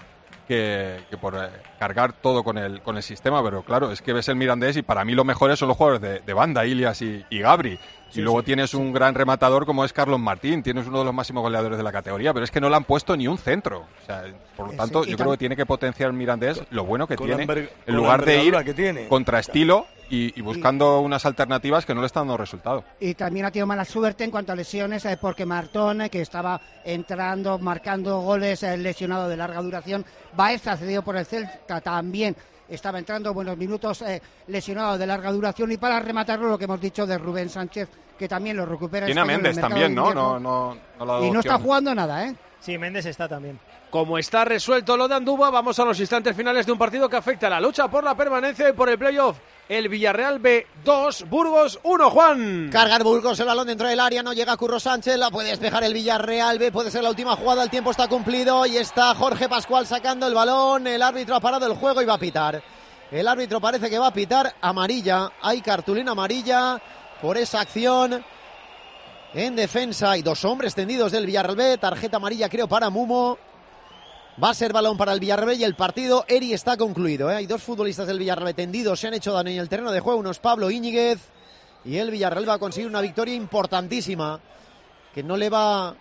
que, que por eh, cargar todo con el, con el sistema, pero claro, es que ves el Mirandés y para mí los mejores son los jugadores de, de banda, Ilias y, y Gabri. Sí, y luego sí, tienes sí. un gran rematador como es Carlos Martín, tienes uno de los máximos goleadores de la categoría, pero es que no le han puesto ni un centro. O sea, por lo tanto, sí, yo creo que tiene que potenciar Mirandés lo bueno que tiene, Amber, en lugar de ir que tiene. contra estilo y, y buscando y, unas alternativas que no le están dando resultado. Y también ha tenido mala suerte en cuanto a lesiones, eh, porque Martón, eh, que estaba entrando, marcando goles, eh, lesionado de larga duración, Baeza, cedido por el Celta, también estaba entrando buenos minutos, eh, lesionado de larga duración. Y para rematarlo, lo que hemos dicho de Rubén Sánchez, que también lo recupera. Tiene a Méndez también, ¿no? No, no, no la y no está jugando nada, ¿eh? Sí, Méndez está también. Como está resuelto lo de Andúba, vamos a los instantes finales de un partido que afecta a la lucha por la permanencia y por el playoff. El Villarreal B dos, Burgos uno, Juan. Cargar Burgos, el balón dentro del área, no llega Curro Sánchez, la puede despejar el Villarreal B, puede ser la última jugada, el tiempo está cumplido y está Jorge Pascual sacando el balón, el árbitro ha parado el juego y va a pitar. El árbitro parece que va a pitar amarilla, hay cartulina amarilla por esa acción. En defensa hay dos hombres tendidos del Villarreal B, tarjeta amarilla creo para Mumo. Va a ser balón para el Villarreal B y el partido, Eri, está concluido, ¿eh? Hay dos futbolistas del Villarreal B tendidos, se han hecho daño en el terreno de juego, uno es Pablo Íñiguez y el Villarreal va a conseguir una victoria importantísima que no le va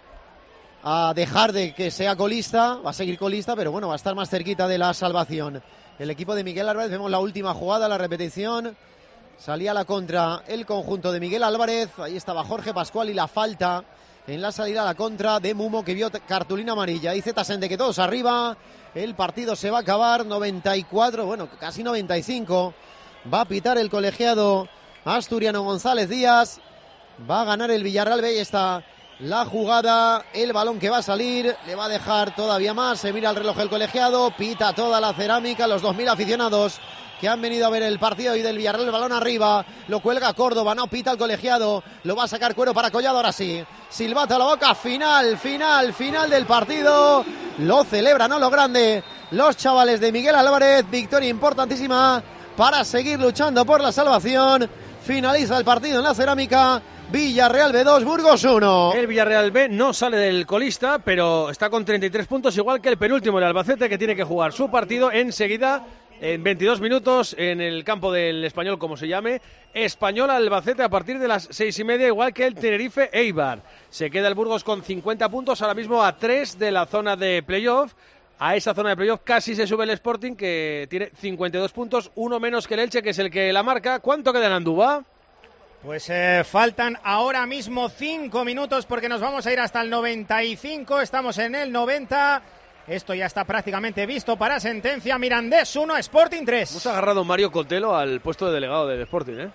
a dejar de que sea colista, va a seguir colista, pero bueno, va a estar más cerquita de la salvación. El equipo de Miguel Álvarez, vemos la última jugada, la repetición. Salía a la contra el conjunto de Miguel Álvarez. Ahí estaba Jorge Pascual y la falta en la salida a la contra de Mumo, que vio cartulina amarilla. Dice Tasende que todos arriba. El partido se va a acabar. noventa y cuatro, bueno, casi noventa y cinco. Va a pitar el colegiado asturiano González Díaz. Va a ganar el Villarreal B. Y está la jugada. El balón que va a salir. Le va a dejar todavía más. Se mira el reloj del colegiado. Pita toda la cerámica. Los dos mil aficionados que han venido a ver el partido y del Villarreal, el balón arriba, lo cuelga Córdoba, no pita el colegiado, lo va a sacar Cuero para Collado, ahora sí, silbata a la boca, final, final, final del partido, lo celebran a lo grande los chavales de Miguel Álvarez, victoria importantísima para seguir luchando por la salvación, finaliza el partido en la cerámica, Villarreal B dos, Burgos uno. El Villarreal B no sale del colista, pero está con treinta y tres puntos, igual que el penúltimo, el Albacete, que tiene que jugar su partido enseguida. En veintidós minutos en el campo del Español, como se llame, Español Albacete a partir de las seis y media, igual que el Tenerife Eibar. Se queda el Burgos con cincuenta puntos, ahora mismo a tres de la zona de playoff. A esa zona de playoff casi se sube el Sporting, que tiene cincuenta y dos puntos, uno menos que el Elche, que es el que la marca. ¿Cuánto queda en Andúba? Pues eh, faltan ahora mismo cinco minutos porque nos vamos a ir hasta el noventa y cinco, estamos en el noventa. Esto ya está prácticamente visto para sentencia. Mirandés uno, Sporting tres. Hemos agarrado a Mario Cotelo al puesto de delegado del Sporting, ¿eh?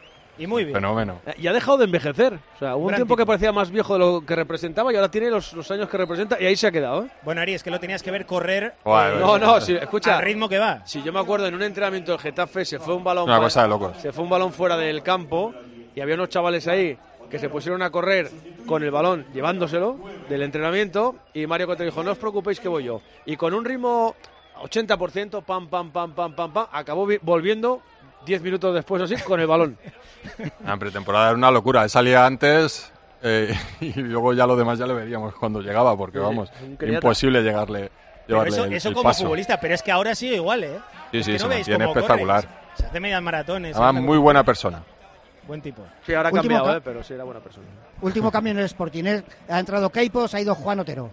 Y muy bien. Fenómeno. Y ha dejado de envejecer. O sea, hubo un tiempo que parecía más viejo de lo que representaba y ahora tiene los, los años que representa y ahí se ha quedado, ¿eh? Bueno, Ari, es que lo tenías que ver correr. Bueno, no, no, sí, escucha. Al ritmo que va. Si yo me acuerdo, en un entrenamiento del Getafe se fue un balón... Una cosa de locos. Se fue un balón fuera del campo y había unos chavales ahí que se pusieron a correr con el balón llevándoselo del entrenamiento y Mario Cotelo dijo, no os preocupéis que voy yo. Y con un ritmo ochenta por ciento, pam, pam, pam, pam, pam, pam, acabó volviendo diez minutos después así con el balón. En pretemporada era una locura, él salía antes eh, y luego ya lo demás ya le veríamos cuando llegaba, porque vamos, imposible llegarle, llevarle eso, el, eso el como paso. futbolista, pero es que ahora sigue igual, ¿eh? Sí, es sí, que se no mantiene espectacular. Corre, se hace medias maratones. Además, muy buena persona. Buen tipo. Sí, ahora ha Último cambiado, ca- ¿eh? Pero sí era buena persona. Último cambio en el Sporting. ¿eh? Ha entrado Keipos, ha ido Juan Otero.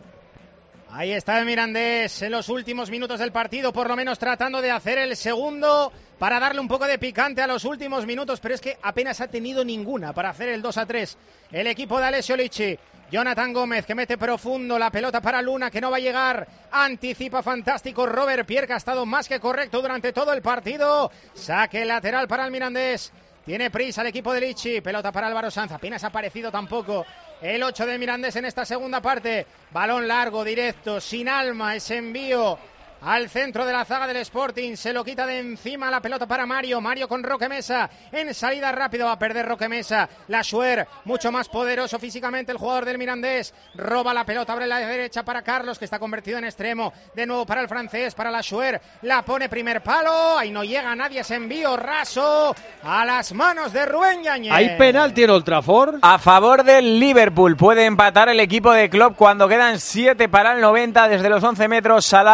Ahí está el Mirandés en los últimos minutos del partido, por lo menos tratando de hacer el segundo para darle un poco de picante a los últimos minutos, pero es que apenas ha tenido ninguna para hacer el dos a tres. El equipo de Alessio Licci. Jonathan Gómez que mete profundo, la pelota para Luna que no va a llegar, anticipa fantástico Robert Pierre que ha estado más que correcto durante todo el partido, saque lateral para el Mirandés. Tiene prisa el equipo de Licci, pelota para Álvaro Sanz, apenas ha aparecido tampoco el ocho de Mirandés en esta segunda parte, balón largo, directo, sin alma, ese envío al centro de la zaga del Sporting, se lo quita de encima la pelota para Mario, Mario con Roque Mesa, en salida rápido va a perder Roque Mesa, la Schuer, mucho más poderoso físicamente el jugador del Mirandés, roba la pelota, abre la derecha para Carlos, que está convertido en extremo, de nuevo para el francés, para la Schuer, la pone primer palo, ahí no llega nadie, ese envío raso a las manos de Rubén Yáñez. ¿Hay penalti en Old Trafford? A favor del Liverpool, puede empatar el equipo de Klopp cuando quedan siete para el noventa, desde los once metros, Salah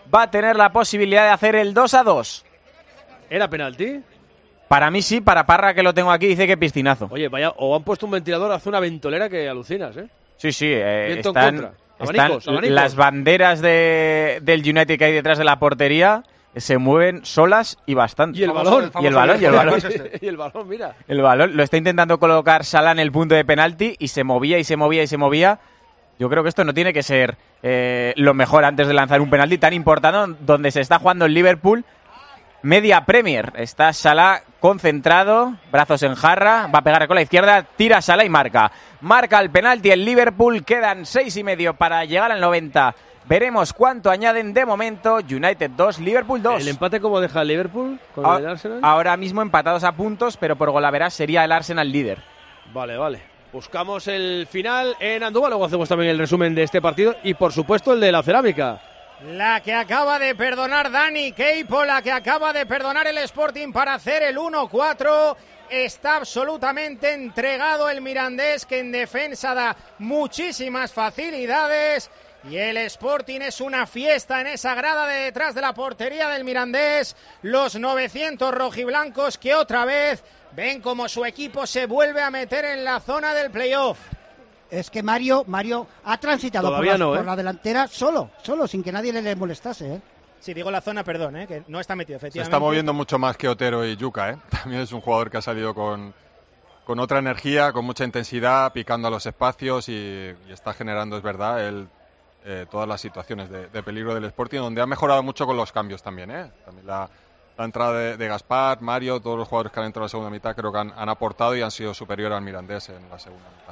va a tener la posibilidad de hacer el dos a dos. ¿Era penalti? Para mí sí, para Parra, que lo tengo aquí, dice que piscinazo. Oye, vaya, o han puesto un ventilador, hace una ventolera que alucinas, ¿eh? Sí, sí, eh, Viento están, en contra. están Abanicos, abanicos. las banderas de, del United que hay detrás de la portería se mueven solas y bastante. Y el balón. Y el balón, y el balón. Y el balón, mira. El balón lo está intentando colocar Salah en el punto de penalti y se movía y se movía y se movía. Yo creo que esto no tiene que ser eh, lo mejor antes de lanzar un penalti tan importante donde se está jugando el Liverpool. Media Premier. Está Salah concentrado, brazos en jarra, va a pegar con la izquierda, tira Salah y marca. Marca el penalti el Liverpool, quedan seis y medio para llegar al noventa. Veremos cuánto añaden de momento. United dos, Liverpool dos. ¿El empate cómo deja el Liverpool con ahora, el Arsenal? Ahora mismo empatados a puntos, pero por golaveras sería el Arsenal líder. Vale, vale. Buscamos el final en Andújar, luego hacemos también el resumen de este partido y por supuesto el de la cerámica. La que acaba de perdonar Dani Keipo, la que acaba de perdonar el Sporting para hacer el uno cuatro. Está absolutamente entregado el Mirandés, que en defensa da muchísimas facilidades. Y el Sporting es una fiesta en esa grada de detrás de la portería del Mirandés. Los novecientos rojiblancos que otra vez ven como su equipo se vuelve a meter en la zona del playoff. Es que Mario Mario ha transitado por, no, la, ¿eh? por la delantera solo, solo, sin que nadie le molestase, ¿eh? Sí, digo la zona, perdón, ¿eh? Que no está metido, efectivamente. Se está moviendo mucho más que Otero y Yuka, ¿eh? También es un jugador que ha salido con, con otra energía, con mucha intensidad, picando a los espacios y, y está generando, es verdad, el, eh, todas las situaciones de, de peligro del Sporting, donde ha mejorado mucho con los cambios también, ¿eh? También la, la entrada de, de Gaspar, Mario, todos los jugadores que han entrado en la segunda mitad creo que han, han aportado y han sido superiores al Mirandés en la segunda mitad.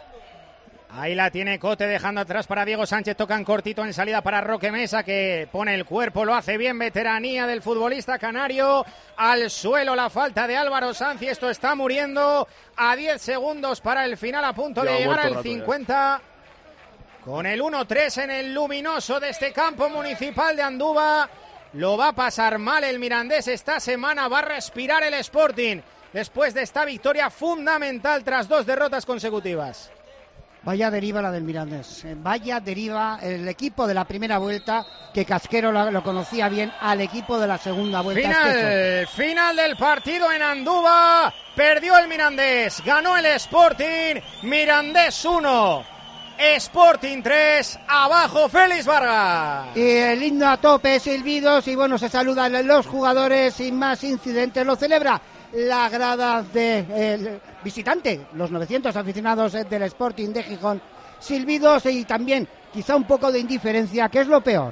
Ahí la tiene Cote dejando atrás para Diego Sánchez, tocan cortito en salida para Roque Mesa, que pone el cuerpo, lo hace bien, veteranía del futbolista canario. Al suelo la falta de Álvaro Sanz y esto está muriendo a diez segundos para el final, a punto Ya de llegar al rato, cincuenta. Ya. Con el uno tres en el luminoso de este campo municipal de Andúba. Lo va a pasar mal el Mirandés esta semana, va a respirar el Sporting después de esta victoria fundamental tras dos derrotas consecutivas. Vaya deriva la del Mirandés, vaya deriva el equipo de la primera vuelta, que Casquero lo, lo conocía bien, al equipo de la segunda vuelta. Final, es final del partido en Andúba, perdió el Mirandés, ganó el Sporting, Mirandés uno, Sporting tres, abajo Félix Vargas. Y el himno a tope, silbidos, y bueno, se saludan los jugadores sin más incidentes, lo celebra la grada del de, visitante, los novecientos aficionados del Sporting de Gijón. Silbidos y también quizá un poco de indiferencia, que es lo peor.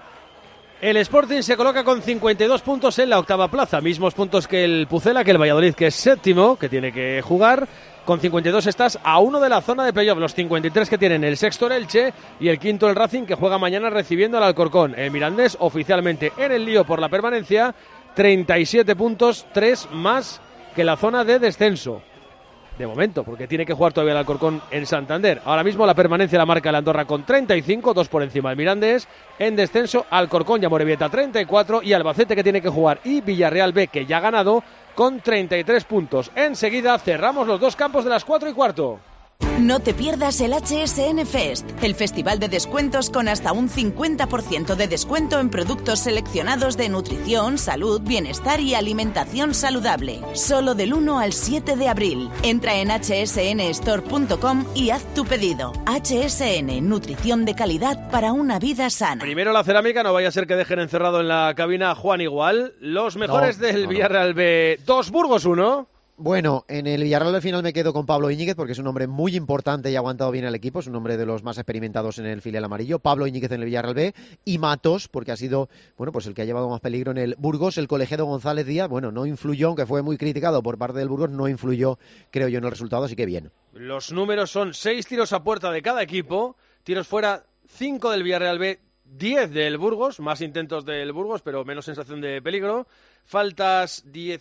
El Sporting se coloca con cincuenta y dos puntos en la octava plaza, mismos puntos que el Pucela, que el Valladolid, que es séptimo, que tiene que jugar. Con cincuenta y dos estás a uno de la zona de playoff, los cincuenta y tres que tienen el sexto el Elche y el quinto el Racing, que juega mañana recibiendo al Alcorcón. El Mirandés oficialmente en el lío por la permanencia, treinta y siete puntos, tres más que la zona de descenso. De momento, porque tiene que jugar todavía el Alcorcón en Santander. Ahora mismo la permanencia la marca el Andorra con treinta y cinco, dos por encima del Mirandés. En descenso, Alcorcón y Amorebieta treinta y cuatro y Albacete, que tiene que jugar, y Villarreal B, que ya ha ganado, con treinta y tres puntos. Enseguida cerramos los dos campos de las cuatro y cuarto. No te pierdas el H S N Fest, el festival de descuentos con hasta un cincuenta por ciento de descuento en productos seleccionados de nutrición, salud, bienestar y alimentación saludable. Solo del uno al siete de abril. Entra en h s n store punto com y haz tu pedido. H S N, nutrición de calidad para una vida sana. Primero la cerámica, no vaya a ser que dejen encerrado en la cabina a Juan Igual. Los mejores No, del no, no. Villarreal B, dos Burgos uno. Bueno, en el Villarreal al final me quedo con Pablo Íñiguez porque es un hombre muy importante y ha aguantado bien al equipo, es un hombre de los más experimentados en el filial amarillo. Pablo Íñiguez en el Villarreal B y Matos, porque ha sido, bueno, pues el que ha llevado más peligro en el Burgos. El colegiado González Díaz, bueno, no influyó, aunque fue muy criticado por parte del Burgos, no influyó, creo yo, en el resultado, así que bien. Los números son seis tiros a puerta de cada equipo, tiros fuera cinco del Villarreal B, diez del Burgos, más intentos del Burgos, pero menos sensación de peligro. Faltas diez,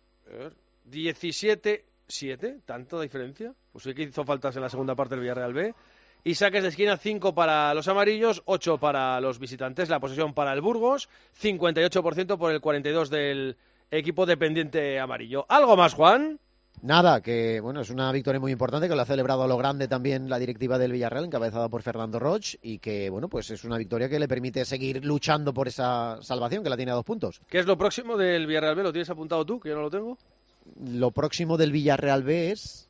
diecisiete, siete, ¿tanta diferencia? Pues sí que hizo faltas en la segunda parte del Villarreal B. Y saques de esquina, cinco para los amarillos, ocho para los visitantes. La posesión para el Burgos, cincuenta y ocho por ciento por el cuarenta y dos por ciento del equipo dependiente amarillo. ¿Algo más, Juan? Nada, que bueno, es una victoria muy importante que lo ha celebrado a lo grande también la directiva del Villarreal, encabezada por Fernando Roig, y que bueno, pues es una victoria que le permite seguir luchando por esa salvación, que la tiene a dos puntos. ¿Qué es lo próximo del Villarreal B? ¿Lo tienes apuntado tú, que yo no lo tengo? Lo próximo del Villarreal B es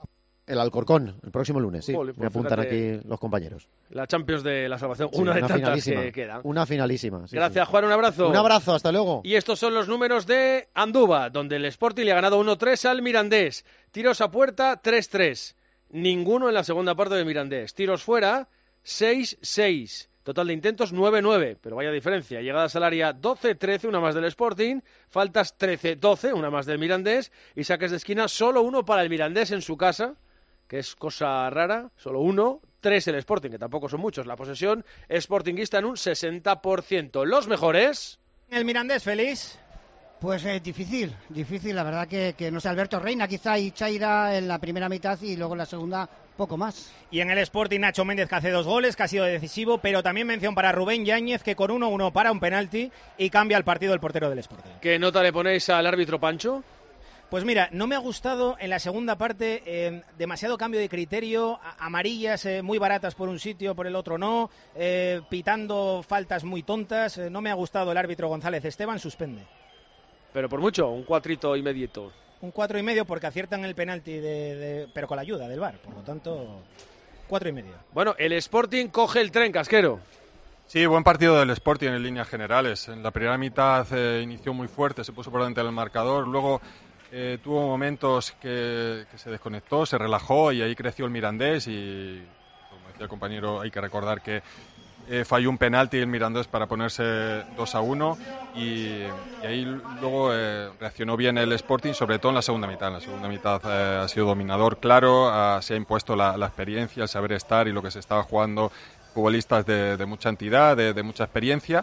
el Alcorcón, el próximo lunes, sí. Jolín, pues me apuntan fíjate, aquí los compañeros. La Champions de la salvación, Sí, una de una tantas finalísima, que quedan. Una finalísima. Sí, Gracias, sí. Juan, un abrazo. Un abrazo, hasta luego. Y estos son los números de Andúba, donde el Sporting le ha ganado uno tres al Mirandés. Tiros a puerta, tres tres. Ninguno en la segunda parte del Mirandés. Tiros fuera, seis seis. Total de intentos, nueve nueve. Pero vaya diferencia. Llegadas al área, doce trece, una más del Sporting. Faltas, trece doce, una más del Mirandés. Y saques de esquina, solo uno para el Mirandés en su casa, que es cosa rara, solo uno. Tres el Sporting, que tampoco son muchos. La posesión sportinguista en un sesenta por ciento. Los mejores... El Mirandés, Félix. Pues eh, difícil, difícil, la verdad que, que no sé, Alberto Reina quizá y Chaira en la primera mitad y luego en la segunda poco más. Y en el Sporting Nacho Méndez, que hace dos goles, que ha sido decisivo, pero también mención para Rubén Yáñez, que con uno uno para un penalti y cambia el partido el portero del Sporting. ¿Qué nota le ponéis al árbitro Pancho? Pues mira, no me ha gustado en la segunda parte eh, demasiado cambio de criterio, a- amarillas eh, muy baratas por un sitio, por el otro no, eh, pitando faltas muy tontas, eh, no me ha gustado el árbitro González Esteban, suspende. Pero por mucho, un cuatrito y medito. Un cuatro y medio porque aciertan el penalti, de, de, pero con la ayuda del V A R, por lo tanto, cuatro y medio. Bueno, el Sporting coge el tren, Casquero. Sí, buen partido del Sporting en líneas generales. En la primera mitad eh, inició muy fuerte, se puso por delante del marcador, luego eh, tuvo momentos que, que se desconectó, se relajó y ahí creció el Mirandés y, como decía el compañero, hay que recordar que eh, falló un penalti el Mirandés para ponerse dos a uno y, y ahí luego eh, reaccionó bien el Sporting, sobre todo en la segunda mitad. En la segunda mitad eh, ha sido dominador claro, ha, se ha impuesto la, la experiencia, el saber estar y lo que se estaba jugando, futbolistas de, de mucha entidad, de, de mucha experiencia.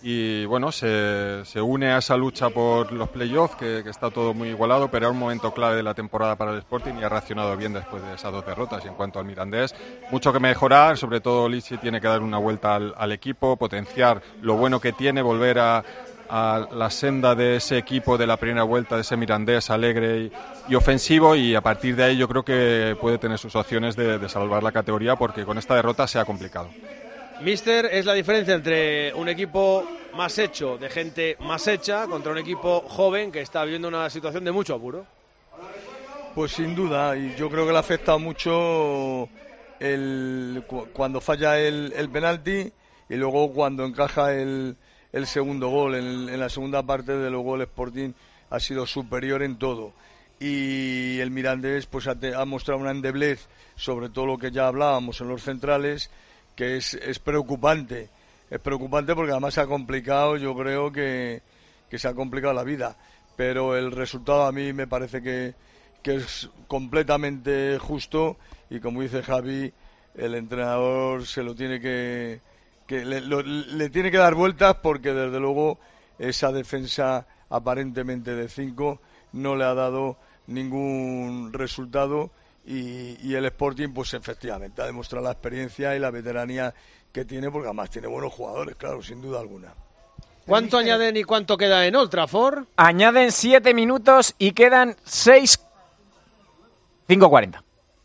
Y bueno, se, se une a esa lucha por los playoffs, que, que está todo muy igualado, pero era un momento clave de la temporada para el Sporting y ha reaccionado bien después de esas dos derrotas. Y en cuanto al Mirandés, mucho que mejorar, sobre todo Lisi tiene que dar una vuelta al, al equipo, potenciar lo bueno que tiene, volver a, a la senda de ese equipo de la primera vuelta, de ese Mirandés alegre y, y ofensivo, y a partir de ahí yo creo que puede tener sus opciones de, de salvar la categoría, porque con esta derrota se ha complicado. Mister, es la diferencia entre un equipo más hecho, de gente más hecha, contra un equipo joven que está viviendo una situación de mucho apuro. Pues sin duda, y yo creo que le ha afectado mucho el, cu- cuando falla el, el penalti y luego cuando encaja el, el segundo gol. En, en la segunda parte, de luego, el Sporting ha sido superior en todo. Y el Mirandés pues ha, te- ha mostrado una endeblez, sobre todo lo que ya hablábamos en los centrales, que es, es preocupante. Es preocupante porque además se ha complicado, yo creo que, que se ha complicado la vida. Pero el resultado a mí me parece que, que es completamente justo y, como dice Javi, el entrenador se lo tiene que, que le, lo- le tiene que dar vueltas, porque desde luego esa defensa aparentemente de cinco no le ha dado ningún resultado y, y el Sporting pues efectivamente ha demostrado la experiencia y la veteranía que tiene, porque además tiene buenos jugadores, claro, sin duda alguna. ¿Cuánto añaden y cuánto queda en Old Trafford? Añaden siete minutos y quedan seis... cinco cuarenta.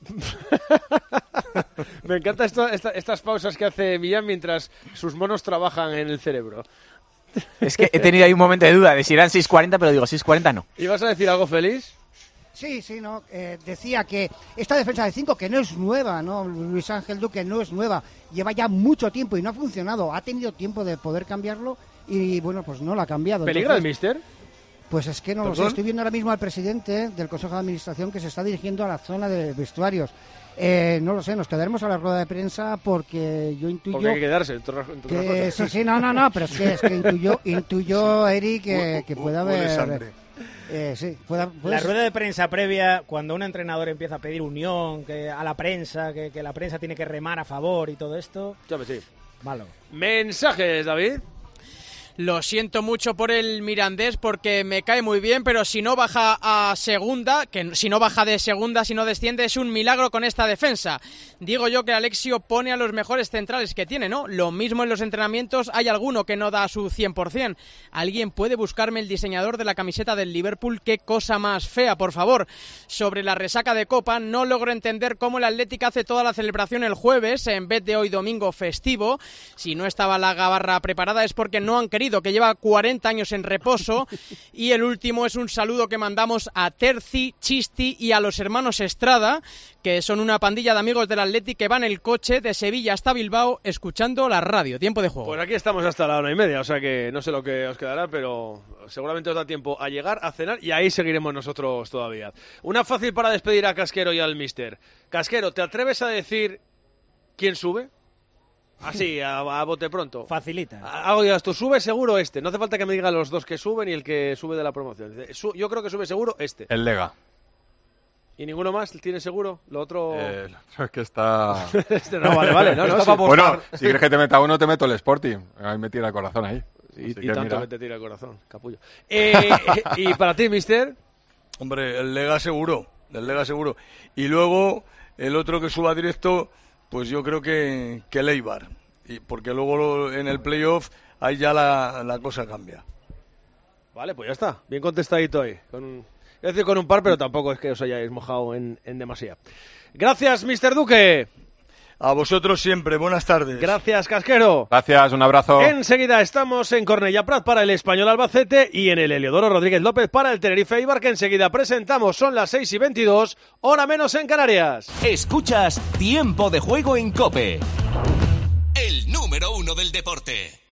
Me encantan esta, esta, estas pausas que hace Millán mientras sus monos trabajan en el cerebro. Es que he tenido ahí un momento de duda de si eran seis cuarenta, pero digo seis cuarenta no. ¿Ibas a decir algo, Félix? Sí, sí, no. Eh, decía que esta defensa de cinco, que no es nueva, ¿no? Luis Ángel Duque no es nueva, lleva ya mucho tiempo y no ha funcionado. Ha tenido tiempo de poder cambiarlo y, bueno, pues no lo ha cambiado. ¿Peligra el Entonces, Mister? Pues es que no lo sé. ¿Perdón? Estoy viendo ahora mismo al presidente del Consejo de Administración que se está dirigiendo a la zona de vestuarios. Eh, no lo sé, nos quedaremos a la rueda de prensa porque yo intuyo... Porque hay que quedarse, entre otras- entre otras que, cosas. sí, sí, no, no, no, pero es que, es que intuyó, intuyó Eric, que, que puede Huele haber... sangre. Eh, sí, puede, puede La ser- rueda de prensa previa, cuando un entrenador empieza a pedir unión que a la prensa, que, que la prensa tiene que remar a favor y todo esto, Ya me sí. malo. Mensajes, David. Lo siento mucho por el Mirandés porque me cae muy bien, pero si no baja a segunda, que si no baja de segunda, si no desciende, es un milagro con esta defensa. Digo yo que Alexio pone a los mejores centrales que tiene, ¿no? Lo mismo en los entrenamientos, hay alguno que no da su cien por ciento. ¿Alguien puede buscarme el diseñador de la camiseta del Liverpool? ¡Qué cosa más fea, por favor! Sobre la resaca de Copa, no logro entender cómo el Atlético hace toda la celebración el jueves en vez de hoy domingo festivo. Si no estaba la gabarra preparada es porque no han querido, que lleva cuarenta años en reposo. Y el último es un saludo que mandamos a Terci, Chisti y a los hermanos Estrada, que son una pandilla de amigos del Athletic que van en el coche de Sevilla hasta Bilbao escuchando la radio. Tiempo de juego. Pues aquí estamos hasta la una y media, o sea que no sé lo que os quedará, pero seguramente os da tiempo a llegar, a cenar y ahí seguiremos nosotros todavía. Una fácil para despedir a Casquero y al Mister. Casquero, ¿te atreves a decir quién sube? Así, a, a bote pronto. Facilita. Hago ya esto, sube seguro este. No hace falta que me digan los dos que suben y el que sube de la promoción. Yo creo que sube seguro este. El Lega. ¿Y ninguno más tiene seguro? Lo otro... Eh, es que está... este no, vale, vale. No, no, sí. Bueno, si quieres que te meta uno, te meto el Sporting. A mí me tira el corazón ahí. Y, y tanto mira. Que te tira el corazón, capullo. Eh, y para ti, mister... Hombre, el Lega seguro. El Lega seguro. Y luego, el otro que suba directo... Pues yo creo que, que el Eibar, y porque luego lo, en el playoff ahí ya la, la cosa cambia. Vale, pues ya está, bien contestadito ahí. Con, es decir, con un par, pero tampoco es que os hayáis mojado en, en demasía. Gracias, mister Duque. A vosotros siempre, buenas tardes. Gracias, Casquero. Gracias, un abrazo. Enseguida estamos en Cornellá Prat para el Español Albacete y en el Heliodoro Rodríguez López para el Tenerife Eibar, que enseguida presentamos. Son las seis y veintidós, hora menos en Canarias. Escuchas Tiempo de Juego en COPE. El número uno del deporte.